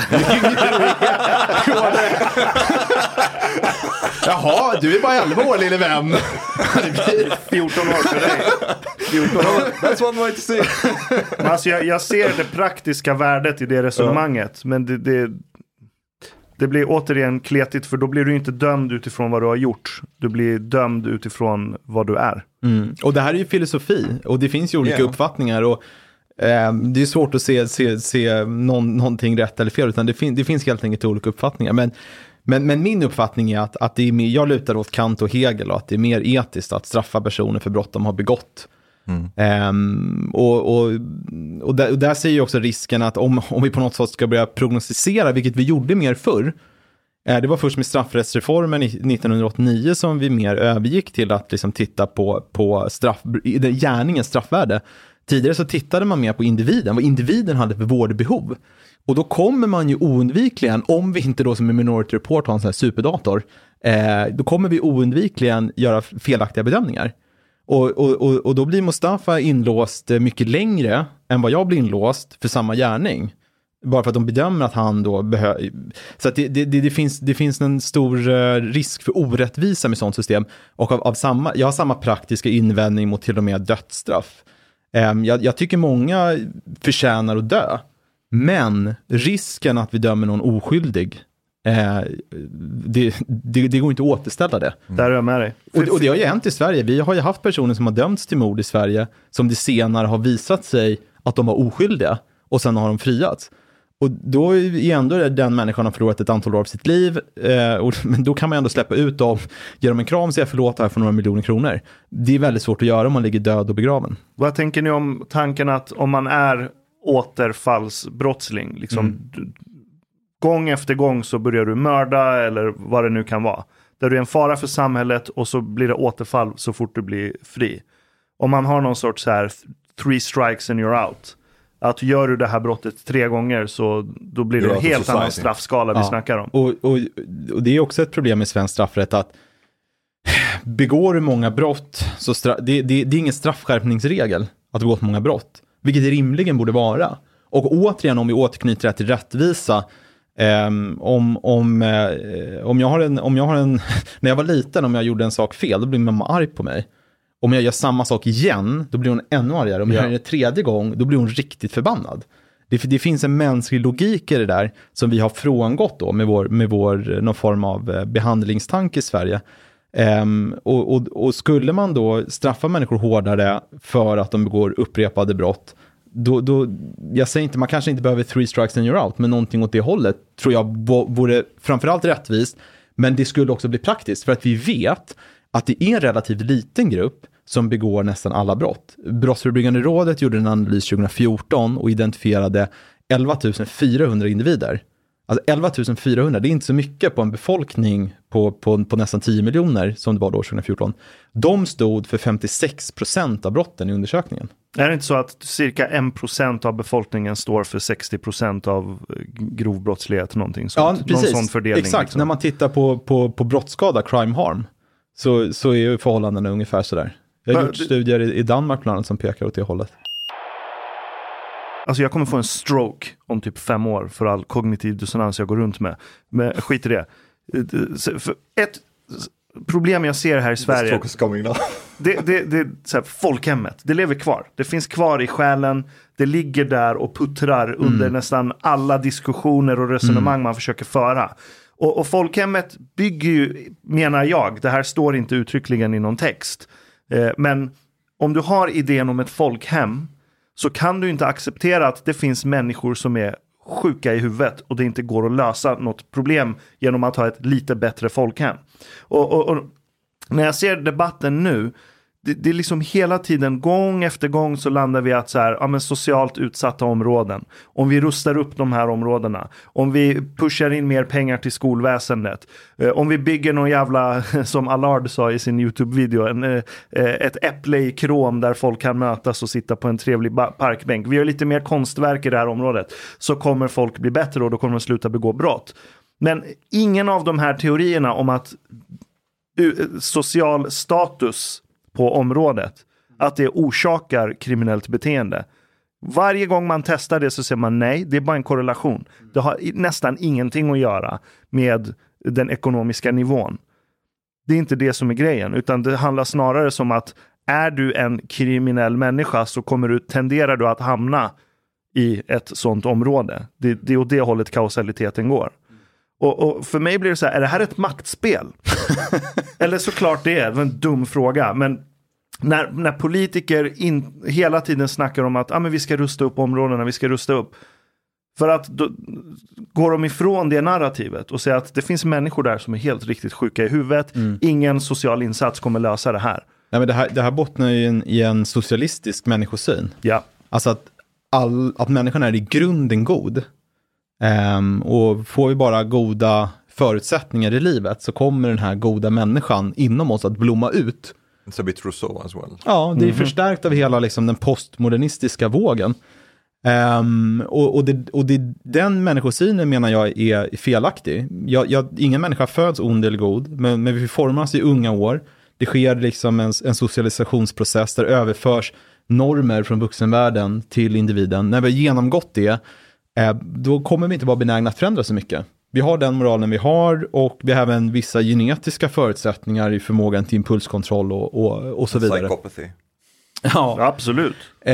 Jaha, du är bara elva år, lille vän. Det blir fjorton år för dig. fjorton år. That's one way to see. Men alltså jag, jag ser det praktiska värdet i det resonemanget. Men det, det, det blir återigen kletigt, för då blir du inte dömd utifrån vad du har gjort. Du blir dömd utifrån vad du är. Mm. Och det här är ju filosofi. Och det finns ju olika yeah. uppfattningar. Och eh, det är svårt att se, se, se någon, någonting rätt eller fel. Utan det, fin, det finns helt enkelt olika uppfattningar. Men Men, men min uppfattning är att, att det är mer, jag lutar åt Kant och Hegel och att det är mer etiskt att straffa personer för brott de har begått. Mm. Um, och, och, och, där, och där ser ju också risken att om, om vi på något sätt ska börja prognostisera, vilket vi gjorde mer förr. Eh, det var först med straffrättsreformen i nittonhundraåttionio som vi mer övergick till att liksom titta på, på straff, gärningens straffvärde. Tidigare så tittade man mer på individen, vad individen hade för vårdbehov. Och då kommer man ju oundvikligen, om vi inte då som en minority report har en sån här superdator, eh, då kommer vi oundvikligen göra felaktiga bedömningar. Och, och, och, och då blir Mustafa inlåst mycket längre än vad jag blir inlåst för samma gärning. Bara för att de bedömer att han då behöver... Så att det, det, det, finns, det finns en stor risk för orättvisa med sånt system. Och av, av samma, jag har samma praktiska invändning mot till och med dödsstraff. Eh, jag, jag tycker många förtjänar att dö. Men risken att vi dömer någon oskyldig, eh, det, det, det går inte att återställa det. Mm. Där är jag med dig. Och, och det har ju hänt i Sverige. Vi har ju haft personer som har dömts till mord i Sverige som det senare har visat sig att de var oskyldiga och sen har de friats. Och då är ändå den människan har förlorat ett antal år av sitt liv. Eh, och, men då kan man ändå släppa ut dem, ge dem en kram och säga förlåt här för några miljoner kronor. Det är väldigt svårt att göra om man ligger död och begraven. Vad tänker ni om tanken att om man är återfallsbrottsling. Liksom, mm. du, gång efter gång så börjar du mörda eller vad det nu kan vara. Där du är en fara för samhället och så blir det återfall så fort du blir fri. Om man har någon sorts så här three strikes and you're out. Att gör du det här brottet tre gånger så då blir det en helt annan straffskala vi ja. snackar om. Och, och, och det är också ett problem med svensk straffrätt att begår du många brott så stra- det, det, det är ingen straffskärpningsregel att begå många brott. Vilket det rimligen borde vara. Och återigen om vi återknyter det till rättvisa. Um, om, om, uh, om jag har en, om jag har en när jag var liten om jag gjorde en sak fel då blir mamma arg på mig. Om jag gör samma sak igen då blir hon ännu argare. Om jag ja. gör det tredje gång då blir hon riktigt förbannad. Det, det finns en mänsklig logik i det där som vi har frångått då med vår, med vår någon form av behandlingstanke i Sverige. Um, och, och, och skulle man då straffa människor hårdare för att de begår upprepade brott Då, då, jag säger inte, man kanske inte behöver three strikes and you're out, men någonting åt det hållet tror jag vore framförallt rättvist, men det skulle också bli praktiskt för att vi vet att det är en relativt liten grupp som begår nästan alla brott. Brottsförebyggande rådet gjorde en analys tjugo fjorton och identifierade elva tusen fyrahundra individer. Alltså elva tusen fyrahundra, det är inte så mycket på en befolkning på, på, på nästan tio miljoner som det var då tjugo fjorton. De stod för femtiosex procent av brotten i undersökningen. Är det inte så att cirka en procent av befolkningen står för sextio procent av grov brottslighet? Någonting sånt. Ja, precis. Någon sån fördelning. Exakt, liksom. När man tittar på, på, på brottsskada, crime harm, så, så är ju förhållandena ungefär sådär. Jag har Men, gjort studier i, i Danmark bland annat som pekar åt det hållet. Alltså jag kommer få en stroke om typ fem år för all kognitiv dissonans jag går runt med. Men skit i det. För ett problem jag ser här i Sverige, det, det, det är så här, folkhemmet. Det lever kvar. Det finns kvar i själen. Det ligger där och puttrar mm. under nästan alla diskussioner och resonemang mm. man försöker föra. Och, och folkhemmet bygger ju, menar jag, det här står inte uttryckligen i någon text. Eh, men om du har idén om ett folkhem så kan du inte acceptera att det finns människor som är sjuka i huvudet och det inte går att lösa något problem genom att ha ett lite bättre folkhem. Och, och, och när jag ser debatten nu, det, det är liksom hela tiden, gång efter gång så landar vi att så här, ja men socialt utsatta områden. Om vi rustar upp de här områdena. Om vi pushar in mer pengar till skolväsendet. Eh, om vi bygger någon jävla, som Allard sa i sin YouTube-video, en, eh, ett äpple i krom där folk kan mötas och sitta på en trevlig ba- parkbänk. Vi gör lite mer konstverk i det här området. Så kommer folk bli bättre och då kommer de sluta begå brott. Men ingen av de här teorierna om att uh, social status på området, att det orsakar kriminellt beteende. Varje gång man testar det så säger man nej, det är bara en korrelation. Det har nästan ingenting att göra med den ekonomiska nivån. Det är inte det som är grejen, utan det handlar snarare som att är du en kriminell människa så kommer du, tenderar du att hamna i ett sånt område. Det, det är åt det hållet kausaliteten går. Och, och för mig blir det så här, är det här ett maktspel? Eller såklart det är, det är en dum fråga. Men när, när politiker in, hela tiden snackar om att ah, men vi ska rusta upp områdena, vi ska rusta upp. För att då går de ifrån det narrativet och säger att det finns människor där som är helt riktigt sjuka i huvudet. Mm. Ingen social insats kommer lösa det här. Nej, men det här, det här bottnar ju i en, i en socialistisk människosyn. Ja. Alltså att, all, att människan är i grunden god. Um, och får vi bara goda förutsättningar i livet så kommer den här goda människan inom oss att blomma ut. It's a bit Rousseau as well. Ja, det är mm-hmm. förstärkt av hela liksom, den postmodernistiska vågen. Um, och, och, det, och det, den människosynen menar jag är felaktig. Jag, jag, ingen människa föds ond eller god, men, men vi formas i unga år. Det sker liksom en, en socialisationsprocess där överförs normer från vuxenvärlden till individen. När vi har genomgått det, då kommer vi inte vara benägna att förändra så mycket. Vi har den moralen vi har och vi har även vissa genetiska förutsättningar i förmågan till impulskontroll och, och, och så vidare. Psychopathy. Ja, absolut.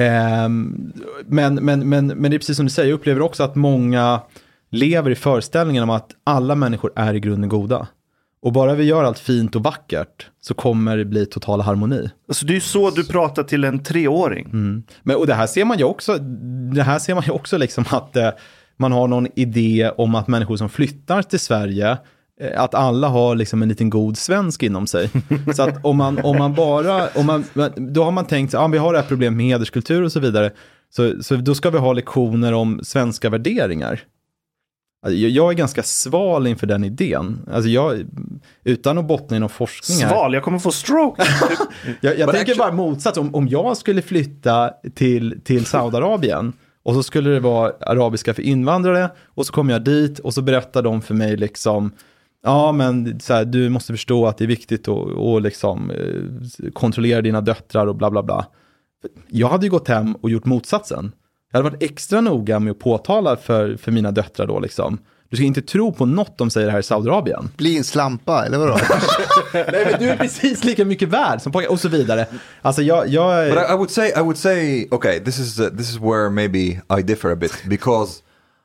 Um, men, men, men, men det är precis som du säger, jag upplever också att många lever i föreställningen om att alla människor är i grunden goda. Och bara vi gör allt fint och vackert så kommer det bli total harmoni. Alltså det är ju så du pratar till en treåring. Mm. Men, och det här ser man ju också, det här ser man ju också liksom att eh, man har någon idé om att människor som flyttar till Sverige, eh, att alla har liksom en liten god svensk inom sig. Så att om man, om man bara, om man, då har man tänkt att ah, vi har det här problemet med hederskultur och så vidare. Så, så då ska vi ha lektioner om svenska värderingar. Alltså, jag, jag är ganska sval inför den idén. Alltså jag, utan att bottna i någon forskning här. Sval, jag kommer få stroke. jag jag tänker actually... bara motsats. Om, om jag skulle flytta till, till Saudiarabien och så skulle det vara arabiska för invandrare och så kommer jag dit och så berättar de för mig liksom, ja men så här, du måste förstå att det är viktigt att och liksom, eh, kontrollera dina döttrar och bla bla bla. Jag hade ju gått hem och gjort motsatsen. Jag hade varit extra noga med att påtala för, för mina döttrar då liksom. Du ska inte tro på något de säger här i Saudiarabien. Bli en slampa, eller vadå? Nej, men du är precis lika mycket värd som pojkar och så vidare. Alltså jag... jag... But I, I would say, I would say, okay, this is, uh, this is where maybe I differ a bit. Because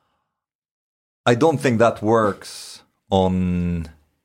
I don't think that works on,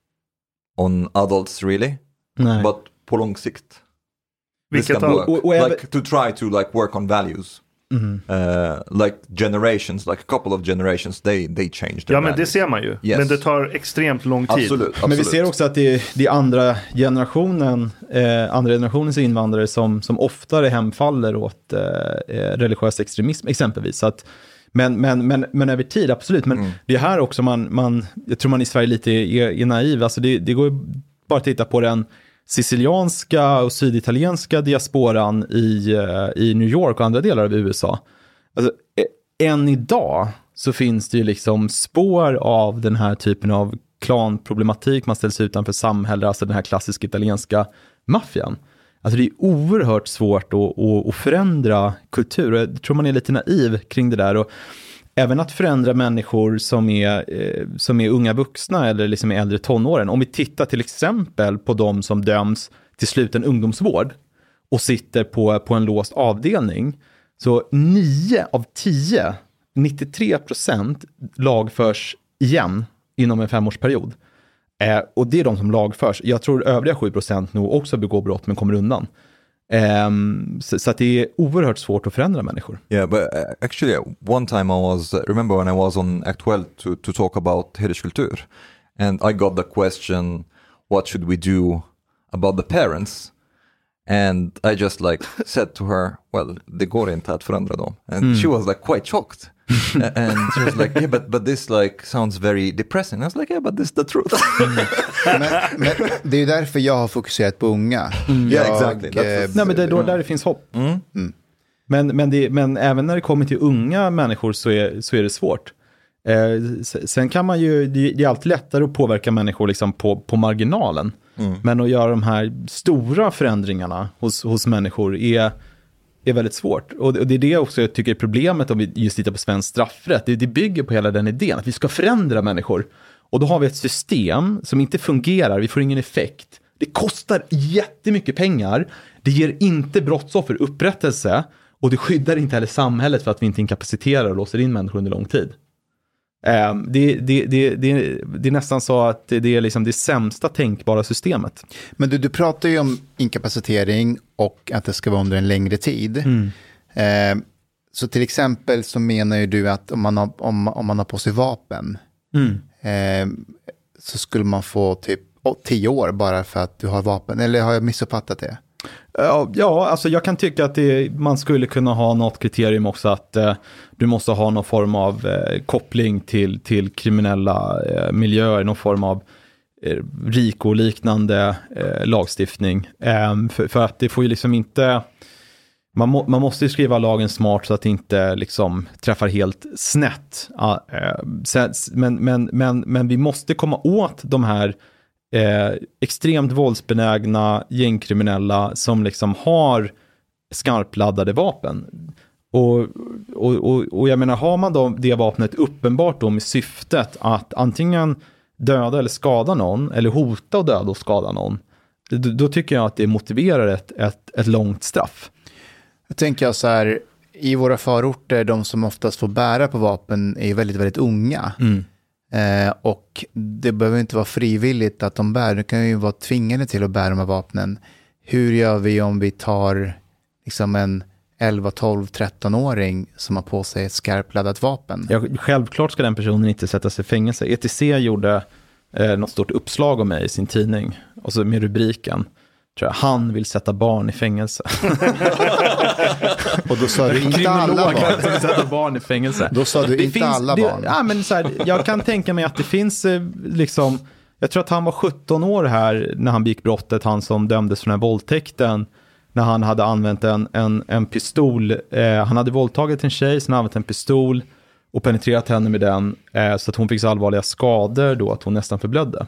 on adults really. Nej. But på lång sikt. This Vilket can work. och, och like även... to try to like work on values. Mm. Uh, like generations, like a couple of generations, they they change their Ja, men values. det ser man ju. Yes. Men det tar extremt lång tid. Absolut, absolut. Men vi ser också att det är, det är andra generationen, eh, andra generationens invandrare som, som oftare hemfaller åt eh, religiös extremism exempelvis. Så att, men, men, men, men över tid, absolut. Men mm. det är här också man, man, jag tror man i Sverige lite är, är naiv. Alltså det, det går bara att titta på den sicilianska och syditalienska diasporan i, i New York och andra delar av U S A. Alltså, än idag så finns det ju liksom spår av den här typen av klanproblematik. Man ställs utanför samhället, alltså den här klassiska italienska maffian. Alltså det är oerhört svårt att, att, att förändra kultur. Och jag tror man är lite naiv kring det där. Och även att förändra människor som är, eh, som är unga vuxna eller liksom är äldre tonåren. Om vi tittar till exempel på de som döms till sluten ungdomsvård och sitter på, på en låst avdelning. Så nio av tio, nittiotre procent lagförs igen inom en femårsperiod. Eh, och det är de som lagförs. Jag tror övriga sju procent nog också begår brott men kommer undan. Um, så, så att det är oerhört svårt att förändra människor. Yeah, but uh, actually one time I was, uh, remember when I was on Aktuellt to, to talk about hederskultur, and I got the question, what should we do about the parents? And I just like said to her, well, det går inte att förändra dem. And mm. she was like quite shocked. And she was like, yeah, but, but this like sounds very depressing. I was like, yeah, but this is the truth. men, men det är ju därför jag har fokuserat på unga. Mm. Jag, yeah, exactly. Eh, nej, men det är då där det finns hopp. Mm. Mm. Men, men, det, men även när det kommer till unga människor så är, så är det svårt. Eh, sen kan man ju, det är alltid lättare att påverka människor liksom på, på marginalen. Mm. Men att göra de här stora förändringarna hos, hos människor är, är väldigt svårt. Och det, och det är det också jag tycker är problemet om vi just tittar på svensk straffrätt. Det, det bygger på hela den idén att vi ska förändra människor. Och då har vi ett system som inte fungerar, vi får ingen effekt. Det kostar jättemycket pengar, det ger inte brottsoffer upprättelse och det skyddar inte heller samhället för att vi inte inkapaciterar och låser in människor under lång tid. Um, det, det, det, det, det är nästan så att det är liksom det sämsta tänkbara systemet. Men du, du pratar ju om inkapacitering och att det ska vara under en längre tid. Mm. Eh, så till exempel så menar ju du att om man har, om, om man har på sig vapen mm. eh, så skulle man få typ oh, tio år bara för att du har vapen. Eller har jag missuppfattat det? Ja, alltså jag kan tycka att det, man skulle kunna ha något kriterium också att eh, du måste ha någon form av eh, koppling till, till kriminella eh, miljöer, någon form av eh, RICO-liknande eh, lagstiftning. Eh, för, för att det får ju liksom inte, man, må, man måste ju skriva lagen smart så att det inte liksom träffar helt snett. Eh, så, men, men, men, men vi måste komma åt de här Eh, extremt våldsbenägna gängkriminella som liksom har skarpladdade vapen. Och, och, och, och jag menar, har man då det vapnet uppenbart då med syftet att antingen döda eller skada någon eller hota och döda och skada någon, då, då tycker jag att det motiverar ett, ett, ett långt straff. Jag tänker så här, i våra förorter, de som oftast får bära på vapen är väldigt, väldigt unga. Mm. Eh, och det behöver inte vara frivilligt att de bär. Det kan ju vara tvingande till att bära de här vapnen. Hur gör vi om vi tar liksom en elva, tolv, tretton-åring som har på sig ett skarpladdat vapen? Ja, självklart ska den personen inte sättas i fängelse. E T C gjorde eh, något stort uppslag om mig i sin tidning. Och så med rubriken: tror jag. Han vill sätta barn i fängelse. Och då sa du inte alla barn. Vill sätta barn i fängelse. Då sa du det inte finns, alla det, barn. Ja, men så här, jag kan tänka mig att det finns eh, liksom, jag tror att han var sjutton år här när han begick brottet, han som dömdes för den här våldtäkten, när han hade använt en, en, en pistol. Eh, han hade våldtagit en tjej, sen använt en pistol och penetrerat henne med den, eh, så att hon fick så allvarliga skador då att hon nästan förblödde.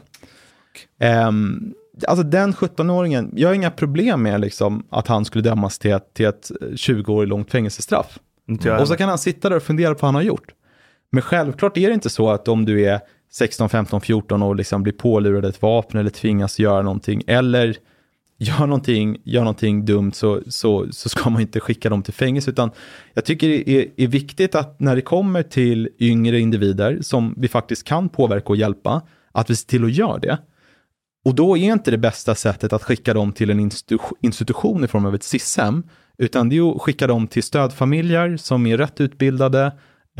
Eh, alltså den sjuttonåringen, jag har inga problem med liksom, att han skulle dömas till ett, till ett tjugo år långt fängelsestraff. Mm. Och så kan han sitta där och fundera på vad han har gjort. Men självklart är det inte så att om du är sexton, femton, fjorton och liksom blir pålurad ett vapen eller tvingas göra någonting eller gör någonting, gör någonting dumt så, så, så ska man inte skicka dem till fängelse, utan jag tycker det är, är viktigt att när det kommer till yngre individer som vi faktiskt kan påverka och hjälpa, att vi ser till att göra det. Och då är inte det bästa sättet att skicka dem till en institu- institution i form av ett S I S-hem, utan det är att skicka dem till stödfamiljer som är rätt utbildade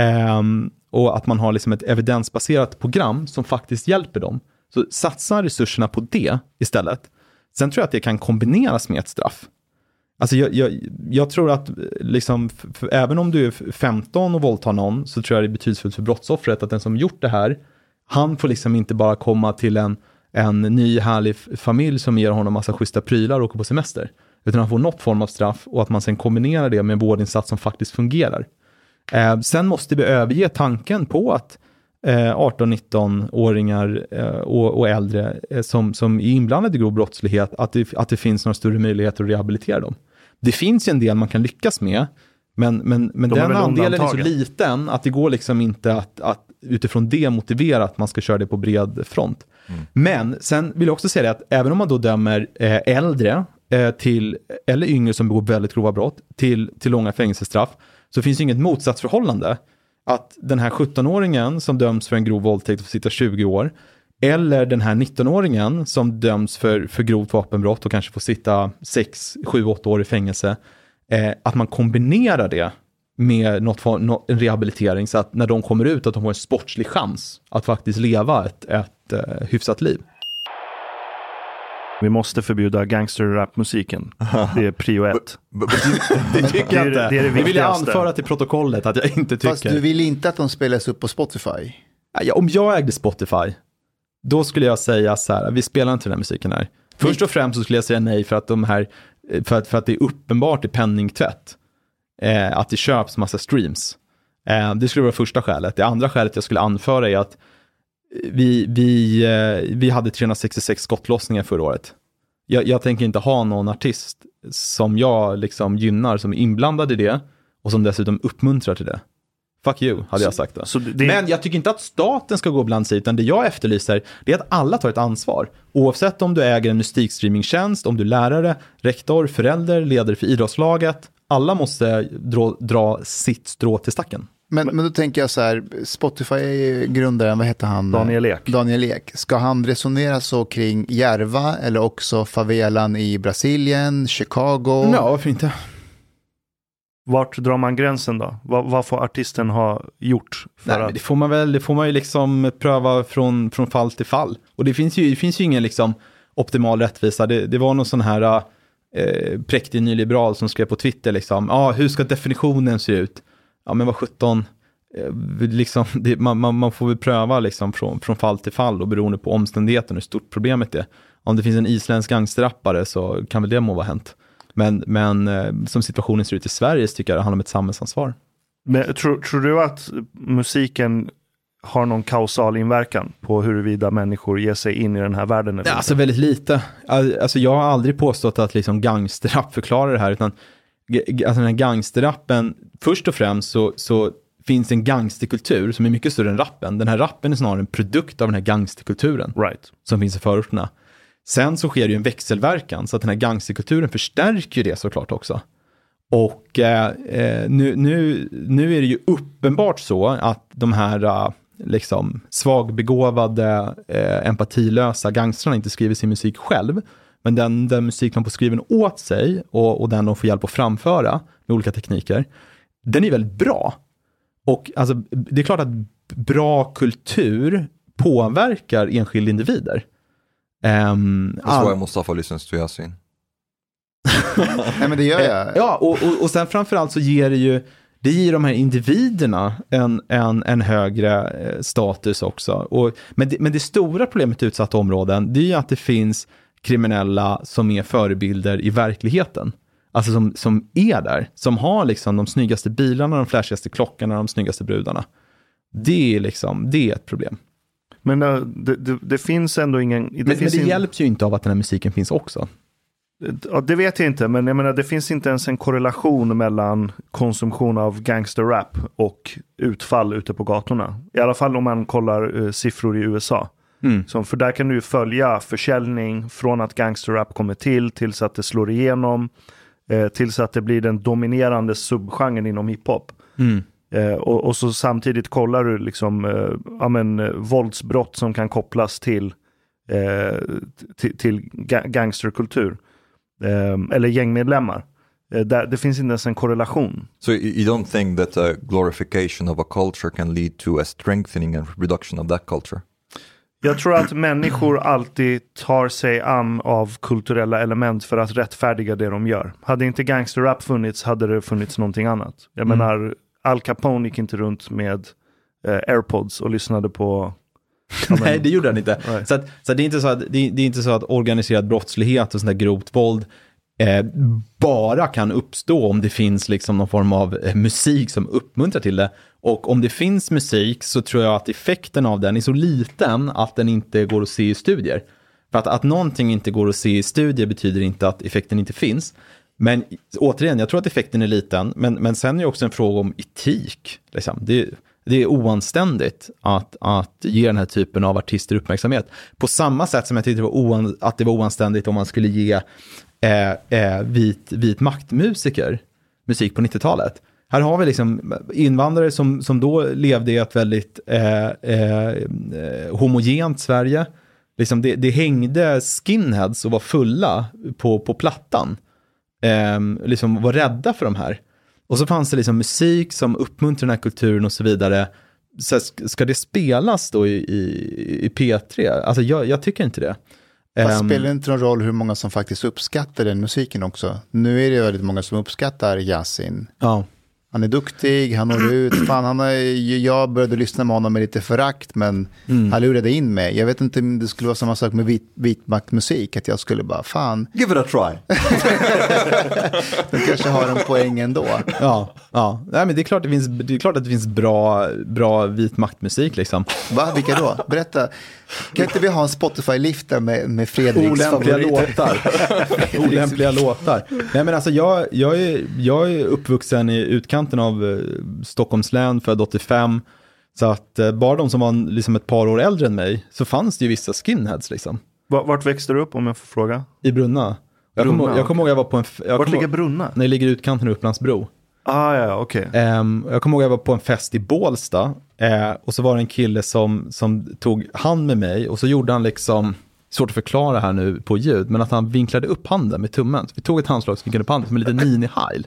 ehm, och att man har liksom ett evidensbaserat program som faktiskt hjälper dem. Så satsa resurserna på det istället. Sen tror jag att det kan kombineras med ett straff. Alltså jag, jag, jag tror att liksom, för, för, även om du är femton och våldtar någon, så tror jag det är betydelsefullt för brottsoffret att den som gjort det här, han får liksom inte bara komma till en, en ny härlig familj som ger honom massa schyssta prylar och åker på semester. Utan han får något form av straff och att man sen kombinerar det med en vårdinsats som faktiskt fungerar. Eh, sen måste vi överge tanken på att eh, arton-nitton-åringar eh, och, och äldre eh, som, som är inblandade i grov brottslighet, att det, att det finns några större möjligheter att rehabilitera dem. Det finns ju en del man kan lyckas med, men, men, men De den andelen är så liten att det går liksom inte att, att utifrån det motivera att man ska köra det på bred front. Mm. Men sen vill jag också säga det att även om man då dömer eh, äldre eh, till, eller yngre som begår väldigt grova brott till, till långa fängelsestraff, så finns det inget motsatsförhållande att den här sjutton-åringen som döms för en grov våldtäkt får sitta tjugo år, eller den här nitton-åringen som döms för, för grovt vapenbrott och kanske får sitta sex, sju, åtta år i fängelse, eh, att man kombinerar det med något för, no, en rehabilitering så att när de kommer ut att de har en sportslig chans att faktiskt leva ett, ett eh, hyfsat liv. Vi måste förbjuda gangsterrapmusiken. Det är prio ett. Det tycker jag inte. Det, det, är det, det vill jag anföra till protokollet att jag inte tycker. Fast du vill inte att de spelas upp på Spotify? Ja, om jag ägde Spotify, då skulle jag säga så här, vi spelar inte den här musiken här. Först och främst så skulle jag säga nej för att de här, för att, för att det är uppenbart i penningtvätt. Eh, att det köps massa streams. Eh, det skulle vara första skälet. Det andra skälet jag skulle anföra är att vi, vi, eh, vi hade trehundrasextiosex skottlossningar förra året. Jag, jag tänker inte ha någon artist som jag liksom gynnar som är inblandad i det och som dessutom uppmuntrar till det. Fuck you, hade jag sagt det. Så det. Men jag tycker inte att staten ska gå bland sig, utan det jag efterlyser det är att alla tar ett ansvar. Oavsett om du äger en musikstreamingtjänst, om du är lärare, rektor, förälder, ledare för idrottslaget. Alla måste dra, dra sitt strå till stacken. Men, men då tänker jag så här, Spotify-grundaren, vad heter han? Daniel Ek. Daniel Ek. Ska han resonera så kring Järva eller också favelan i Brasilien, Chicago? Ja, varför inte? Vart drar man gränsen då? Vad, vad får artisten ha gjort? För Nej, att... men det får man väl, det får man ju liksom pröva från, från fall till fall. Och det finns ju, det finns ju ingen liksom optimal rättvisa. Det, det var någon sån här eh, präktig nyliberal som skrev på Twitter liksom, ja, ah, hur ska definitionen se ut? Ja, men vad sjutton, eh, liksom, det, man, man, man får väl pröva liksom från, från fall till fall och beroende på omständigheten och hur stort problemet är. Om det finns en isländsk gangsterrappare så kan väl det må vara hänt. Men, men eh, som situationen ser ut i Sverige så tycker jag det handlar om ett samhällsansvar. Men tror, tror du att musiken har någon kausal inverkan på huruvida människor ger sig in i den här världen? Ja, alltså väldigt lite. Alltså jag har aldrig påstått att liksom gangsterrap förklarar det här, utan alltså den här gangsterrappen, först och främst så, så finns en gangsterkultur som är mycket större än rappen. Den här rappen är snarare en produkt av den här gangsterkulturen right. som finns i förorterna. Sen så sker det ju en växelverkan, så att den här gangsterkulturen förstärker det såklart också. Och eh, nu, nu, nu är det ju uppenbart så att de här uh, liksom svagbegåvade, eh, empatilösa gangstrarna inte skriver sin musik själv. Men den, den musik man får skriven åt sig och, och den de får hjälp att framföra med olika tekniker, den är väldigt bra. Och alltså, det är klart att bra kultur påverkar enskilda individer. Um, That's all... why Mustafa listens to Yasin. Nej, men det gör jag. Ja, och, och, och sen framförallt så ger det ju det ger de här individerna en, en, en högre status också. Och, men, det, men det stora problemet i utsatta områden, det är ju att det finns kriminella som är förebilder i verkligheten. Alltså som, som är där. Som har liksom de snyggaste bilarna, de flashigaste klockorna, de snyggaste brudarna. Det är liksom, det är ett problem. Men uh, det, det, det finns ändå ingen... Det men, men det in... hjälps ju inte av att den här musiken finns också. Ja, det vet jag inte, men jag menar, det finns inte ens en korrelation mellan konsumtion av gangsterrap och utfall ute på gatorna. I alla fall om man kollar uh, siffror i U S A. Mm. Så, för där kan du följa försäljning från att gangsterrap kommer till, tills att det slår igenom, eh, tills att det blir den dominerande subgenren inom hiphop. Mm. Eh, och, och så samtidigt kollar du liksom eh, ja, men, eh, våldsbrott som kan kopplas till, eh, t- till ga- gangsterkultur. Eh, eller gängmedlemmar. Eh, där, det finns inte ens en korrelation. So you don't think that a glorification of a culture can lead to a strengthening and reduction of that culture? Jag tror att människor alltid tar sig an av kulturella element för att rättfärdiga det de gör. Hade inte gangsterrap funnits, hade det funnits någonting annat. Jag mm. menar, Al Capone gick inte runt med eh, AirPods och lyssnade på... Nej, men, det gjorde han inte. Så, att, så att det är inte så att det är, det är inte så att organiserad brottslighet och sånt där grovt våld eh, bara kan uppstå om det finns liksom någon form av eh, musik som uppmuntrar till det. Och om det finns musik så tror jag att effekten av den är så liten att den inte går att se i studier. För att, att någonting inte går att se i studier betyder inte att effekten inte finns. Men återigen, jag tror att effekten är liten. Men, men sen är det också en fråga om etik. Liksom. Det, det är oanständigt att, att ge den här typen av artister uppmärksamhet. På samma sätt som jag tyckte det var oan, att det var oanständigt om man skulle ge eh, eh, vit, vit maktmusiker musik på nittiotalet. Här har vi liksom invandrare som, som då levde i ett väldigt eh, eh, homogent Sverige. Liksom det, det hängde skinheads och var fulla på, på plattan. Eh, liksom var rädda för de här. Och så fanns det liksom musik som uppmuntrar den här kulturen och så vidare. Så ska det spelas då i, i, i P tre? Alltså jag, jag tycker inte det. Fast spelar det inte någon roll hur många som faktiskt uppskattar den musiken också? Nu är det väldigt många som uppskattar Yasin. Ja. Han är duktig, han når ut. Fan, han har, jag började lyssna med honom med lite förakt, men mm. han lurade in mig. Jag vet inte om det skulle vara samma sak med vit, vitmaktmusik, att jag skulle bara, fan. Give it a try. De kanske har en poäng ändå. Ja, ja. Nej, men det är klart, det finns, det är klart att det finns bra, bra vitmaktmusik liksom. Va? Vilka då? Berätta. Kan inte vi ha en Spotify-lista med, med Fredriks olämpliga låtar? Olämpliga låtar. Nej, men alltså jag, jag, är, jag är uppvuxen i utkanten av eh, Stockholms län, född åttiofem. Så att eh, bara de som var liksom ett par år äldre än mig, så fanns det ju vissa skinheads liksom. Vart växte du upp, om jag får fråga? I Brunna. Jag kommer ihåg, jag kommer ihåg jag var på en... Jag Vart ligger Brunna? När det ligger utkanten av Upplandsbro. Ah, ja, okej. Okay. Um, jag kommer ihåg jag var på en fest i Bålsta. Uh, och så var det en kille som, som tog hand med mig. Och så gjorde han liksom, svårt att förklara här nu på ljud, men att han vinklade upp handen med tummen. Så vi tog ett handslag, så vinklade upp handen som en liten mini-heil.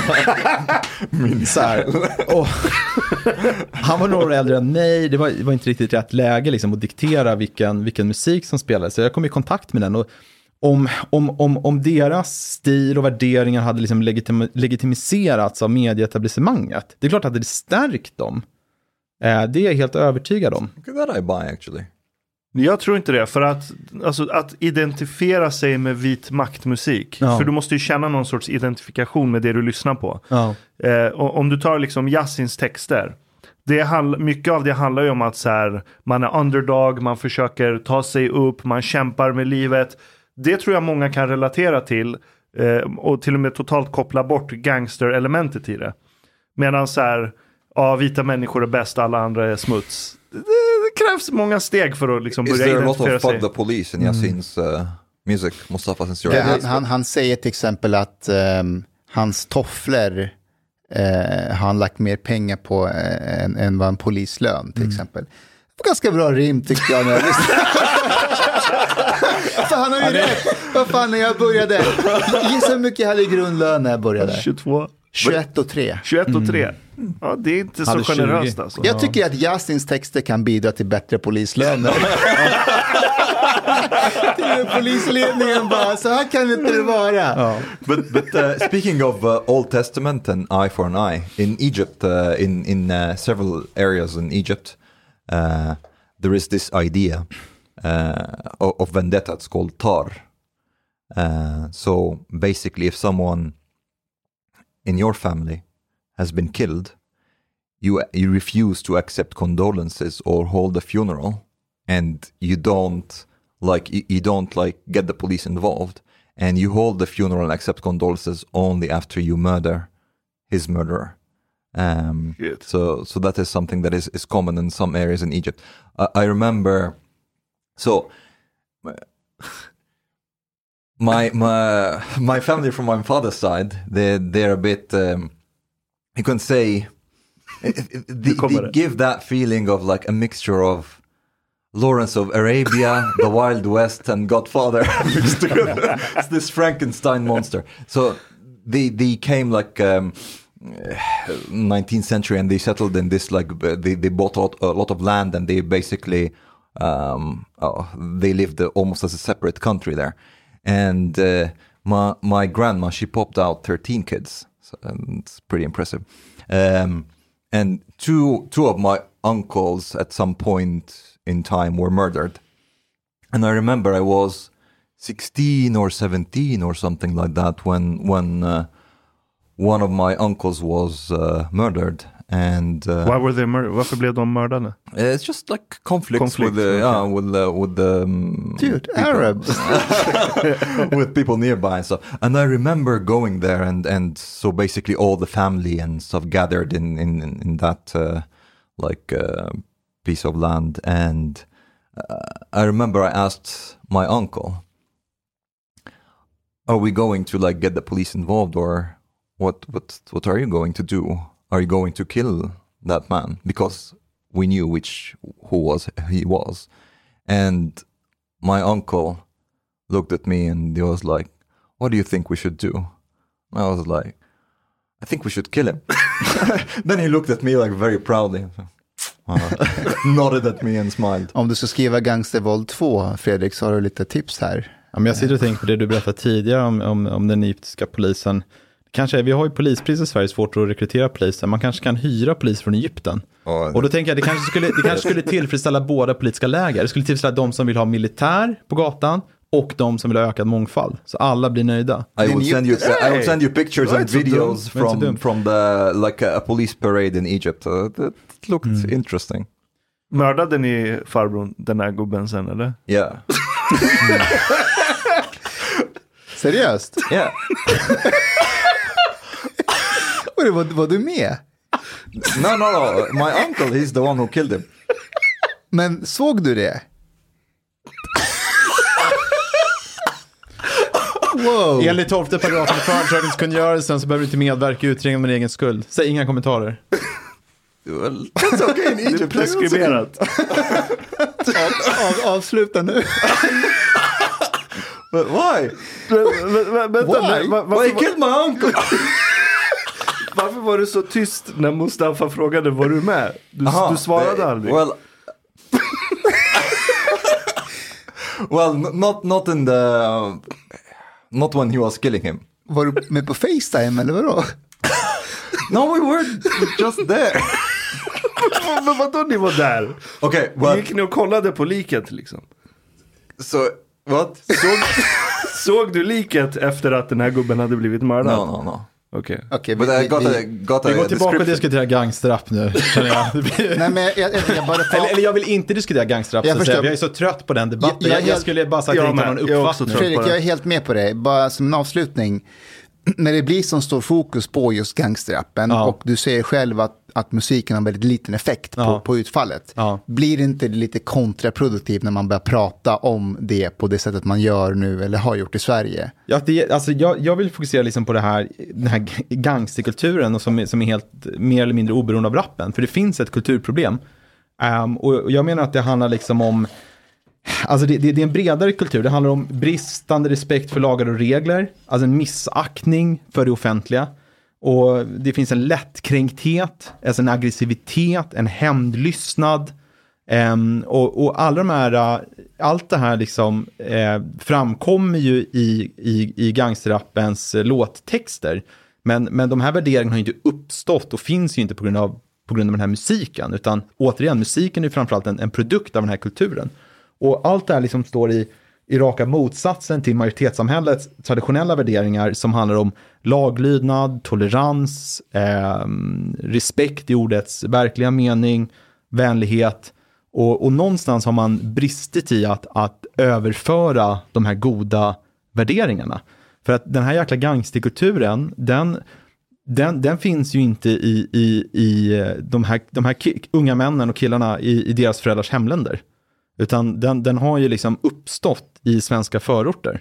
Så här. Och han var några år äldre än mig. Det var, det var inte riktigt rätt läge liksom, att diktera vilken, vilken musik som spelades. Så jag kom i kontakt med den. Och Om, om, om, om deras stil och värderingar hade liksom legitim, legitimiserats av medieetablissemanget, det är klart att det stärkt dem. Eh, det är jag helt övertygad om. That I buy actually. Jag tror inte det, för att, alltså, att identifiera sig med vit maktmusik, ja. För du måste ju känna någon sorts identifikation med det du lyssnar på. Ja. Eh, och, om du tar liksom Yasins texter, det handl- mycket av det handlar ju om att så här, man är underdog, man försöker ta sig upp, man kämpar med livet. Det tror jag många kan relatera till, eh, och till och med totalt koppla bort gangster-elementet i det. Medan så här, ja, vita människor är bäst, alla andra är smuts. Det, det krävs många steg för att liksom börja identifiera sig. Is there a lot of fuck the police in Yasins uh, music, Mustafa? Since ja, han, han, han säger till exempel att um, hans tofflor uh, har han lagt mer pengar på uh, än, än vad en polislön till mm. exempel. Det var ganska bra rim tyckte jag när jag För han har ju rätt. Vad fan, när jag började. Gissa hur mycket jag hade i grundlön när jag började. tjugotvå. tjugoett och tre. tjugoett och tre. Mm. Ja, det är inte så generöst alltså. Jag tycker att Yasins texter kan bidra till bättre polislöner. Till polisledningen bara, så här kan det inte vara. Ja. But, but uh, speaking of uh, Old Testament and eye for an eye, in Egypt, uh, in, in uh, several areas in Egypt, uh, there is this idea uh, of, of vendetta. It's called tar. Uh, so basically, if someone in your family has been killed, you you refuse to accept condolences or hold a funeral, and you don't like you, you don't like get the police involved, and you hold the funeral and accept condolences only after you murder his murderer. Um, so so that is something that is, is common in some areas in Egypt. Uh, I remember, so my my my family from my father's side, they they're a bit um, you can say they, they give that feeling of like a mixture of Lawrence of Arabia, The Wild West, and Godfather mixed together. It's this Frankenstein monster. So they they came like um, nineteenth century, and they settled in this like they they bought a lot of land, and they basically um, oh, they lived almost as a separate country there. And uh, my my grandma, she popped out thirteen kids. So, um, it's pretty impressive. Um, and two two of my uncles at some point in time were murdered. And I remember I was sixteen or seventeen or something like that when when uh, one of my uncles was uh, murdered. And uh, why were they murdered? Varför blev de mördade? It's just like conflicts, conflicts with the okay. yeah, with the with the um, dude Arabs with people nearby and stuff. And I remember going there, and and so basically all the family and stuff gathered in in in that uh, like uh, piece of land. And uh, I remember I asked my uncle, "Are we going to like get the police involved, or what what what are you going to do? Are you going to kill that man?" Because we knew which who was he was. And my uncle looked at me and he was like, "What do you think we should do?" And I was like, "I think we should kill him." Then he looked at me like very proudly, uh, nodded at me and smiled. Om du ska skriva Gangstervåld två, Fredrik, så har du lite tips här. Ja, men jag sitter och tänker på det du berättade tidigare om, om, om den egyptiska polisen. Kanske, vi har ju polispris i Sverige, svårt att rekrytera poliser. Man kanske kan hyra polis från Egypten. Oh, och då tänker jag, det kanske skulle, det kanske skulle tillfredsställa båda politiska läger. Det skulle tillfredsställa de som vill ha militär på gatan och de som vill ha ökad mångfald. Så alla blir nöjda. I will send you, I will send you pictures and videos from, from the, like a, a police parade in Egypt. Uh, that looked mm. interesting. Mördade ni farbrorn, den här gubben sen, eller? Ja. Yeah. mm. Seriöst? Ja. Yeah. Var, var du med? No, no, no. My uncle, he's the one who killed him. Men såg du det? Wow. Enligt tolfte paragrafen i förundersökningskungörelsen så behöver du inte medverka i utredningen med egen skuld. Säg inga kommentarer. Well, that's okay in Egypt. Det är preskriberat. av, av, avsluta nu. But why? Vänta, why? Var, why he killed my uncle? Varför var du så tyst när Mustafa frågade var du med? Du, Aha, du svarade they, aldrig. Well, well, not not in the uh, not when he was killing him. Var du med på FaceTime eller vadå? No, we were just there. Men vadå ni var där? Okay, well, gick ni och kollade på liket liksom? Så, so, what? Såg, såg du liket efter att den här gubben hade blivit mördad? No, no, no. Okej. Okay. Okay, vi, got vi, got vi går tillbaka och diskuterar gangsterrap nu. Nej, men jag, jag, jag bara eller, eller jag vill inte diskutera gangsterrap. Jag, jag är så trött på den debatten. Jag, jag, jag, jag skulle bara sagt att jag inte har någon uppfattning. Fredrik, jag är helt med på det. Bara som en avslutning. När det blir som stor fokus på just gangsterrappen ja. och du säger själv att, att musiken har väldigt liten effekt på, ja. på utfallet. Ja. Blir det inte lite kontraproduktivt när man börjar prata om det på det sättet man gör nu eller har gjort i Sverige? Ja, det, alltså jag, jag vill fokusera liksom på det här, den här gangsterkulturen och som, är, som är helt mer eller mindre oberoende av rappen. För det finns ett kulturproblem. Um, och jag menar att det handlar liksom om Alltså det, det, det är en bredare kultur. Det handlar om bristande respekt för lagar och regler. Alltså en missaktning för det offentliga. Och det finns en lättkränkthet, alltså en aggressivitet, en hämndlystnad. Um, och, och alla de här, allt det här liksom eh, framkommer ju i, i, i gangsterrappens eh, låttexter. Men, men de här värderingarna har ju inte uppstått och finns ju inte på grund av, på grund av den här musiken. Utan återigen, musiken är ju framförallt en, en produkt av den här kulturen. Och allt det här liksom står i, i raka motsatsen till majoritetssamhällets traditionella värderingar som handlar om laglydnad, tolerans, eh, respekt i ordets verkliga mening, vänlighet. Och, och någonstans har man bristit i att, att överföra de här goda värderingarna. För att den här jäkla gangsterkulturen, den, den, den finns ju inte i, i, i de här, de här ki- unga männen och killarna i, i deras föräldrars hemländer. Utan den, den har ju liksom uppstått i svenska förorter.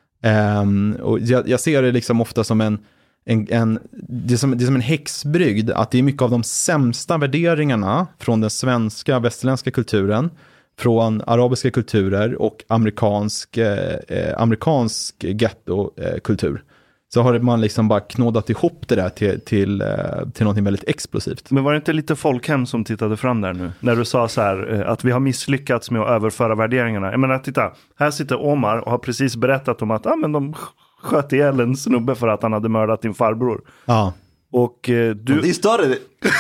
Um, och jag, jag ser det liksom ofta som en, en, en det, är som, det är som en häxbrygd, att det är mycket av de sämsta värderingarna från den svenska västerländska kulturen, från arabiska kulturer och amerikansk, eh, amerikansk ghetto-kultur. Så har man liksom bara knådat ihop det där till, till, till något väldigt explosivt. Men var det inte lite folkhem som tittade fram där nu? När du sa så här, att vi har misslyckats med att överföra värderingarna. Jag menar, titta, här sitter Omar och har precis berättat om att ah, men de sköt ihjäl en snubbe för att han hade mördat din farbror. Ja. Och eh, du... Det startade.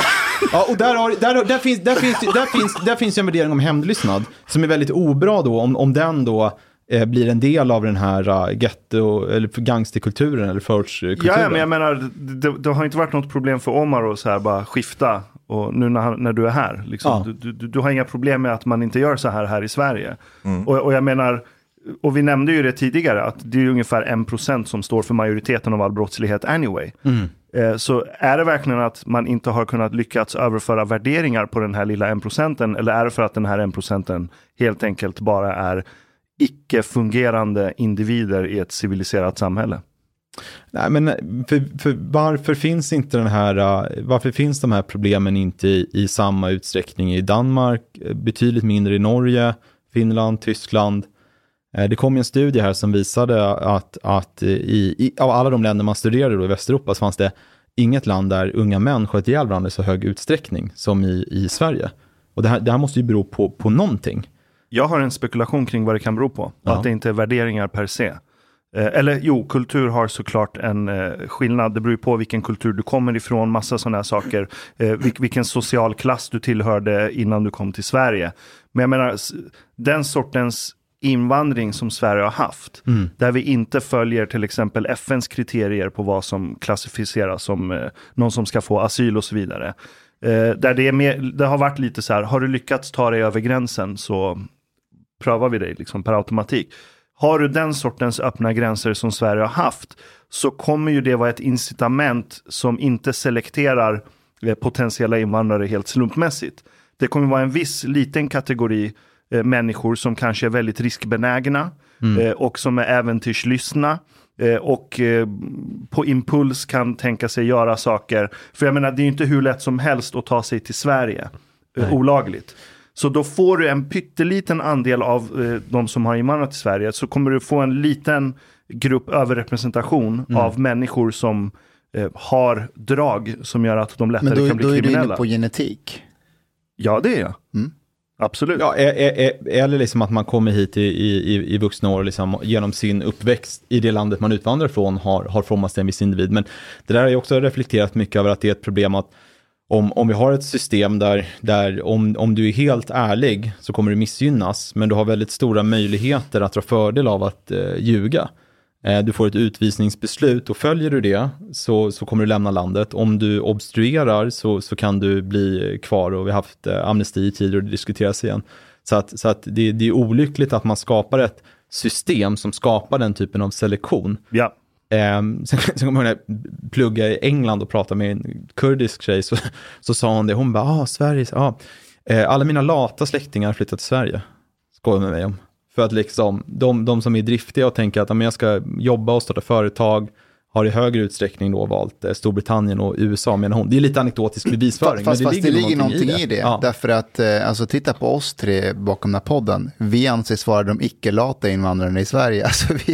Ja, och där, har, där, där, finns, där, finns, där, finns, där finns en värdering om hämndlystnad som är väldigt obra då, om, om den då eh, blir en del av den här uh, ghetto eller gangsterkulturen eller förortskulturen. Ja, men jag menar, det, det har inte varit något problem för Omar att så här bara skifta och nu när, han, när du är här. Liksom, Ja. du, du, du har inga problem med att man inte gör så här här i Sverige. Mm. Och, och jag menar, och vi nämnde ju det tidigare, att det är ungefär en procent som står för majoriteten av all brottslighet anyway. Mm. Så är det verkligen att man inte har kunnat lyckats överföra värderingar på den här lilla en procenten, eller är det för att den här en procenten helt enkelt bara är icke-fungerande individer i ett civiliserat samhälle? Nej, men för, för varför finns inte den här, varför finns de här problemen inte i, i samma utsträckning i Danmark, betydligt mindre i Norge, Finland, Tyskland? Det kom en studie här som visade att, att i, i, av alla de länder man studerade då i Västeuropa så fanns det inget land där unga män sköt ihjäl varandra i så hög utsträckning som i, i Sverige. Och det här, det här måste ju bero på, på någonting. Jag har en spekulation kring vad det kan bero på. Ja. Att det inte är värderingar per se. Eh, eller jo, kultur har såklart en eh, skillnad. Det beror ju på vilken kultur du kommer ifrån, massa sådana här saker. Eh, vil- vilken social klass du tillhörde innan du kom till Sverige. Men jag menar, den sortens invandring som Sverige har haft, mm. där vi inte följer till exempel F N:s kriterier på vad som klassificeras som eh, någon som ska få asyl och så vidare. Eh, där det, är mer, det har varit lite så här, har du lyckats ta dig över gränsen så prövar vi dig liksom per automatik. Har du den sortens öppna gränser som Sverige har haft, så kommer ju det vara ett incitament som inte selekterar eh, potentiella invandrare helt slumpmässigt. Det kommer vara en viss liten kategori eh, människor som kanske är väldigt riskbenägna mm. eh, och som är äventyrslystna eh, och eh, på impuls kan tänka sig göra saker. För jag menar, det är ju inte hur lätt som helst att ta sig till Sverige eh, olagligt. Så då får du en pytteliten andel av eh, de som har invandrat till Sverige, så kommer du få en liten grupp överrepresentation mm. av människor som eh, har drag som gör att de lättare Men då, kan bli då kriminella. är du inne på genetik. Ja, det är jag. Mm. Absolut. Ja, är, är, eller liksom att man kommer hit i, i, i vuxna år och liksom genom sin uppväxt i det landet man utvandrar från har, har formats en viss individ. Men det där har ju också reflekterat mycket över att det är ett problem att Om, om vi har ett system där, där om, om du är helt ärlig så kommer du missgynnas, men du har väldigt stora möjligheter att dra fördel av att eh, ljuga. Eh, du får ett utvisningsbeslut och följer du det så, så kommer du lämna landet. Om du obstruerar så, så kan du bli kvar, och vi har haft eh, amnesti i tider och det diskuteras igen. Så att, så att det, det är olyckligt att man skapar ett system som skapar den typen av selektion. Ja. Um, sen, sen kommer jag plugga i England och prata med en kurdisk tjej, så, så sa hon det, hon bara, ah, Sverige, ah. Eh, alla mina lata släktingar har flyttat till Sverige, skojar med mig om, för att liksom, de, de som är driftiga och tänker att ja, men jag ska jobba och starta företag, har i högre utsträckning då valt eh, Storbritannien och U S A, menar hon. Det är lite anekdotisk bevisföring. Fast, men det fast det ligger någonting, någonting i det. I det. Ja. Därför att, eh, alltså titta på oss tre bakom den här podden. Vi anses vara de icke-lata invandrarna i Sverige. Alltså vi...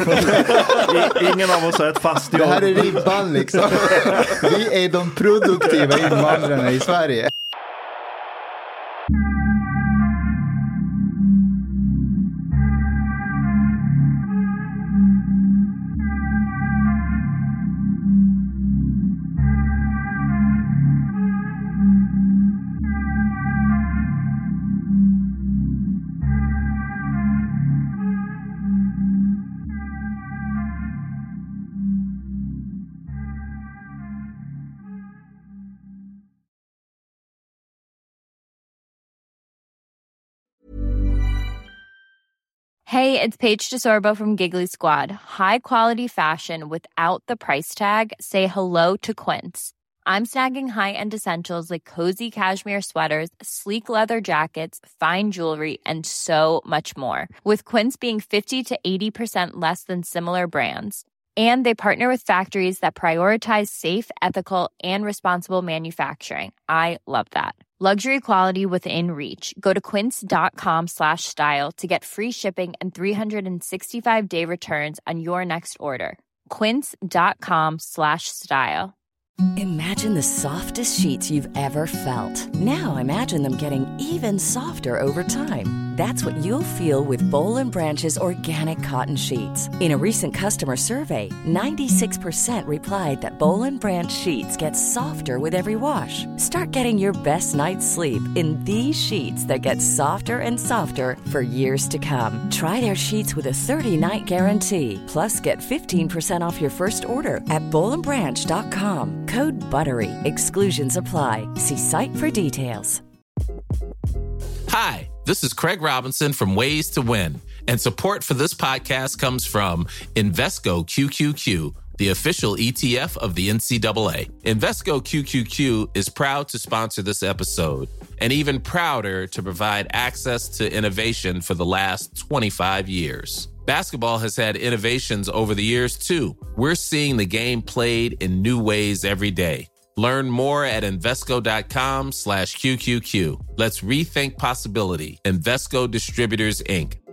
Ingen av oss har ett fast jobb. Det här är ribban liksom. Vi är de produktiva invandrarna i Sverige. Hey, it's Paige DeSorbo from Giggly Squad. High quality fashion without the price tag. Say hello to Quince. I'm snagging high-end essentials like cozy cashmere sweaters, sleek leather jackets, fine jewelry, and so much more. With Quince being fifty to eighty percent less than similar brands. And they partner with factories that prioritize safe, ethical, and responsible manufacturing. I love that. Luxury quality within reach. Go to quince.com slash style to get free shipping and three sixty-five day returns on your next order. Quince.com slash style. Imagine the softest sheets you've ever felt. Now imagine them getting even softer over time. That's what you'll feel with Boll and Branch's organic cotton sheets. In a recent customer survey, ninety-six percent replied that Boll and Branch sheets get softer with every wash. Start getting your best night's sleep in these sheets that get softer and softer for years to come. Try their sheets with a thirty night guarantee. Plus, get fifteen percent off your first order at boll and branch dot com. Code BUTTERY. Exclusions apply. See site for details. Hi, this is Craig Robinson from Ways to Win, and support for this podcast comes from Invesco Q Q Q, the official E T F of the N C double A. Invesco Q Q Q is proud to sponsor this episode, and even prouder to provide access to innovation for the last twenty-five years. Basketball has had innovations over the years, too. We're seeing the game played in new ways every day. Learn more at Invesco.com slash QQQ. Let's rethink possibility. Invesco Distributors, Incorporated.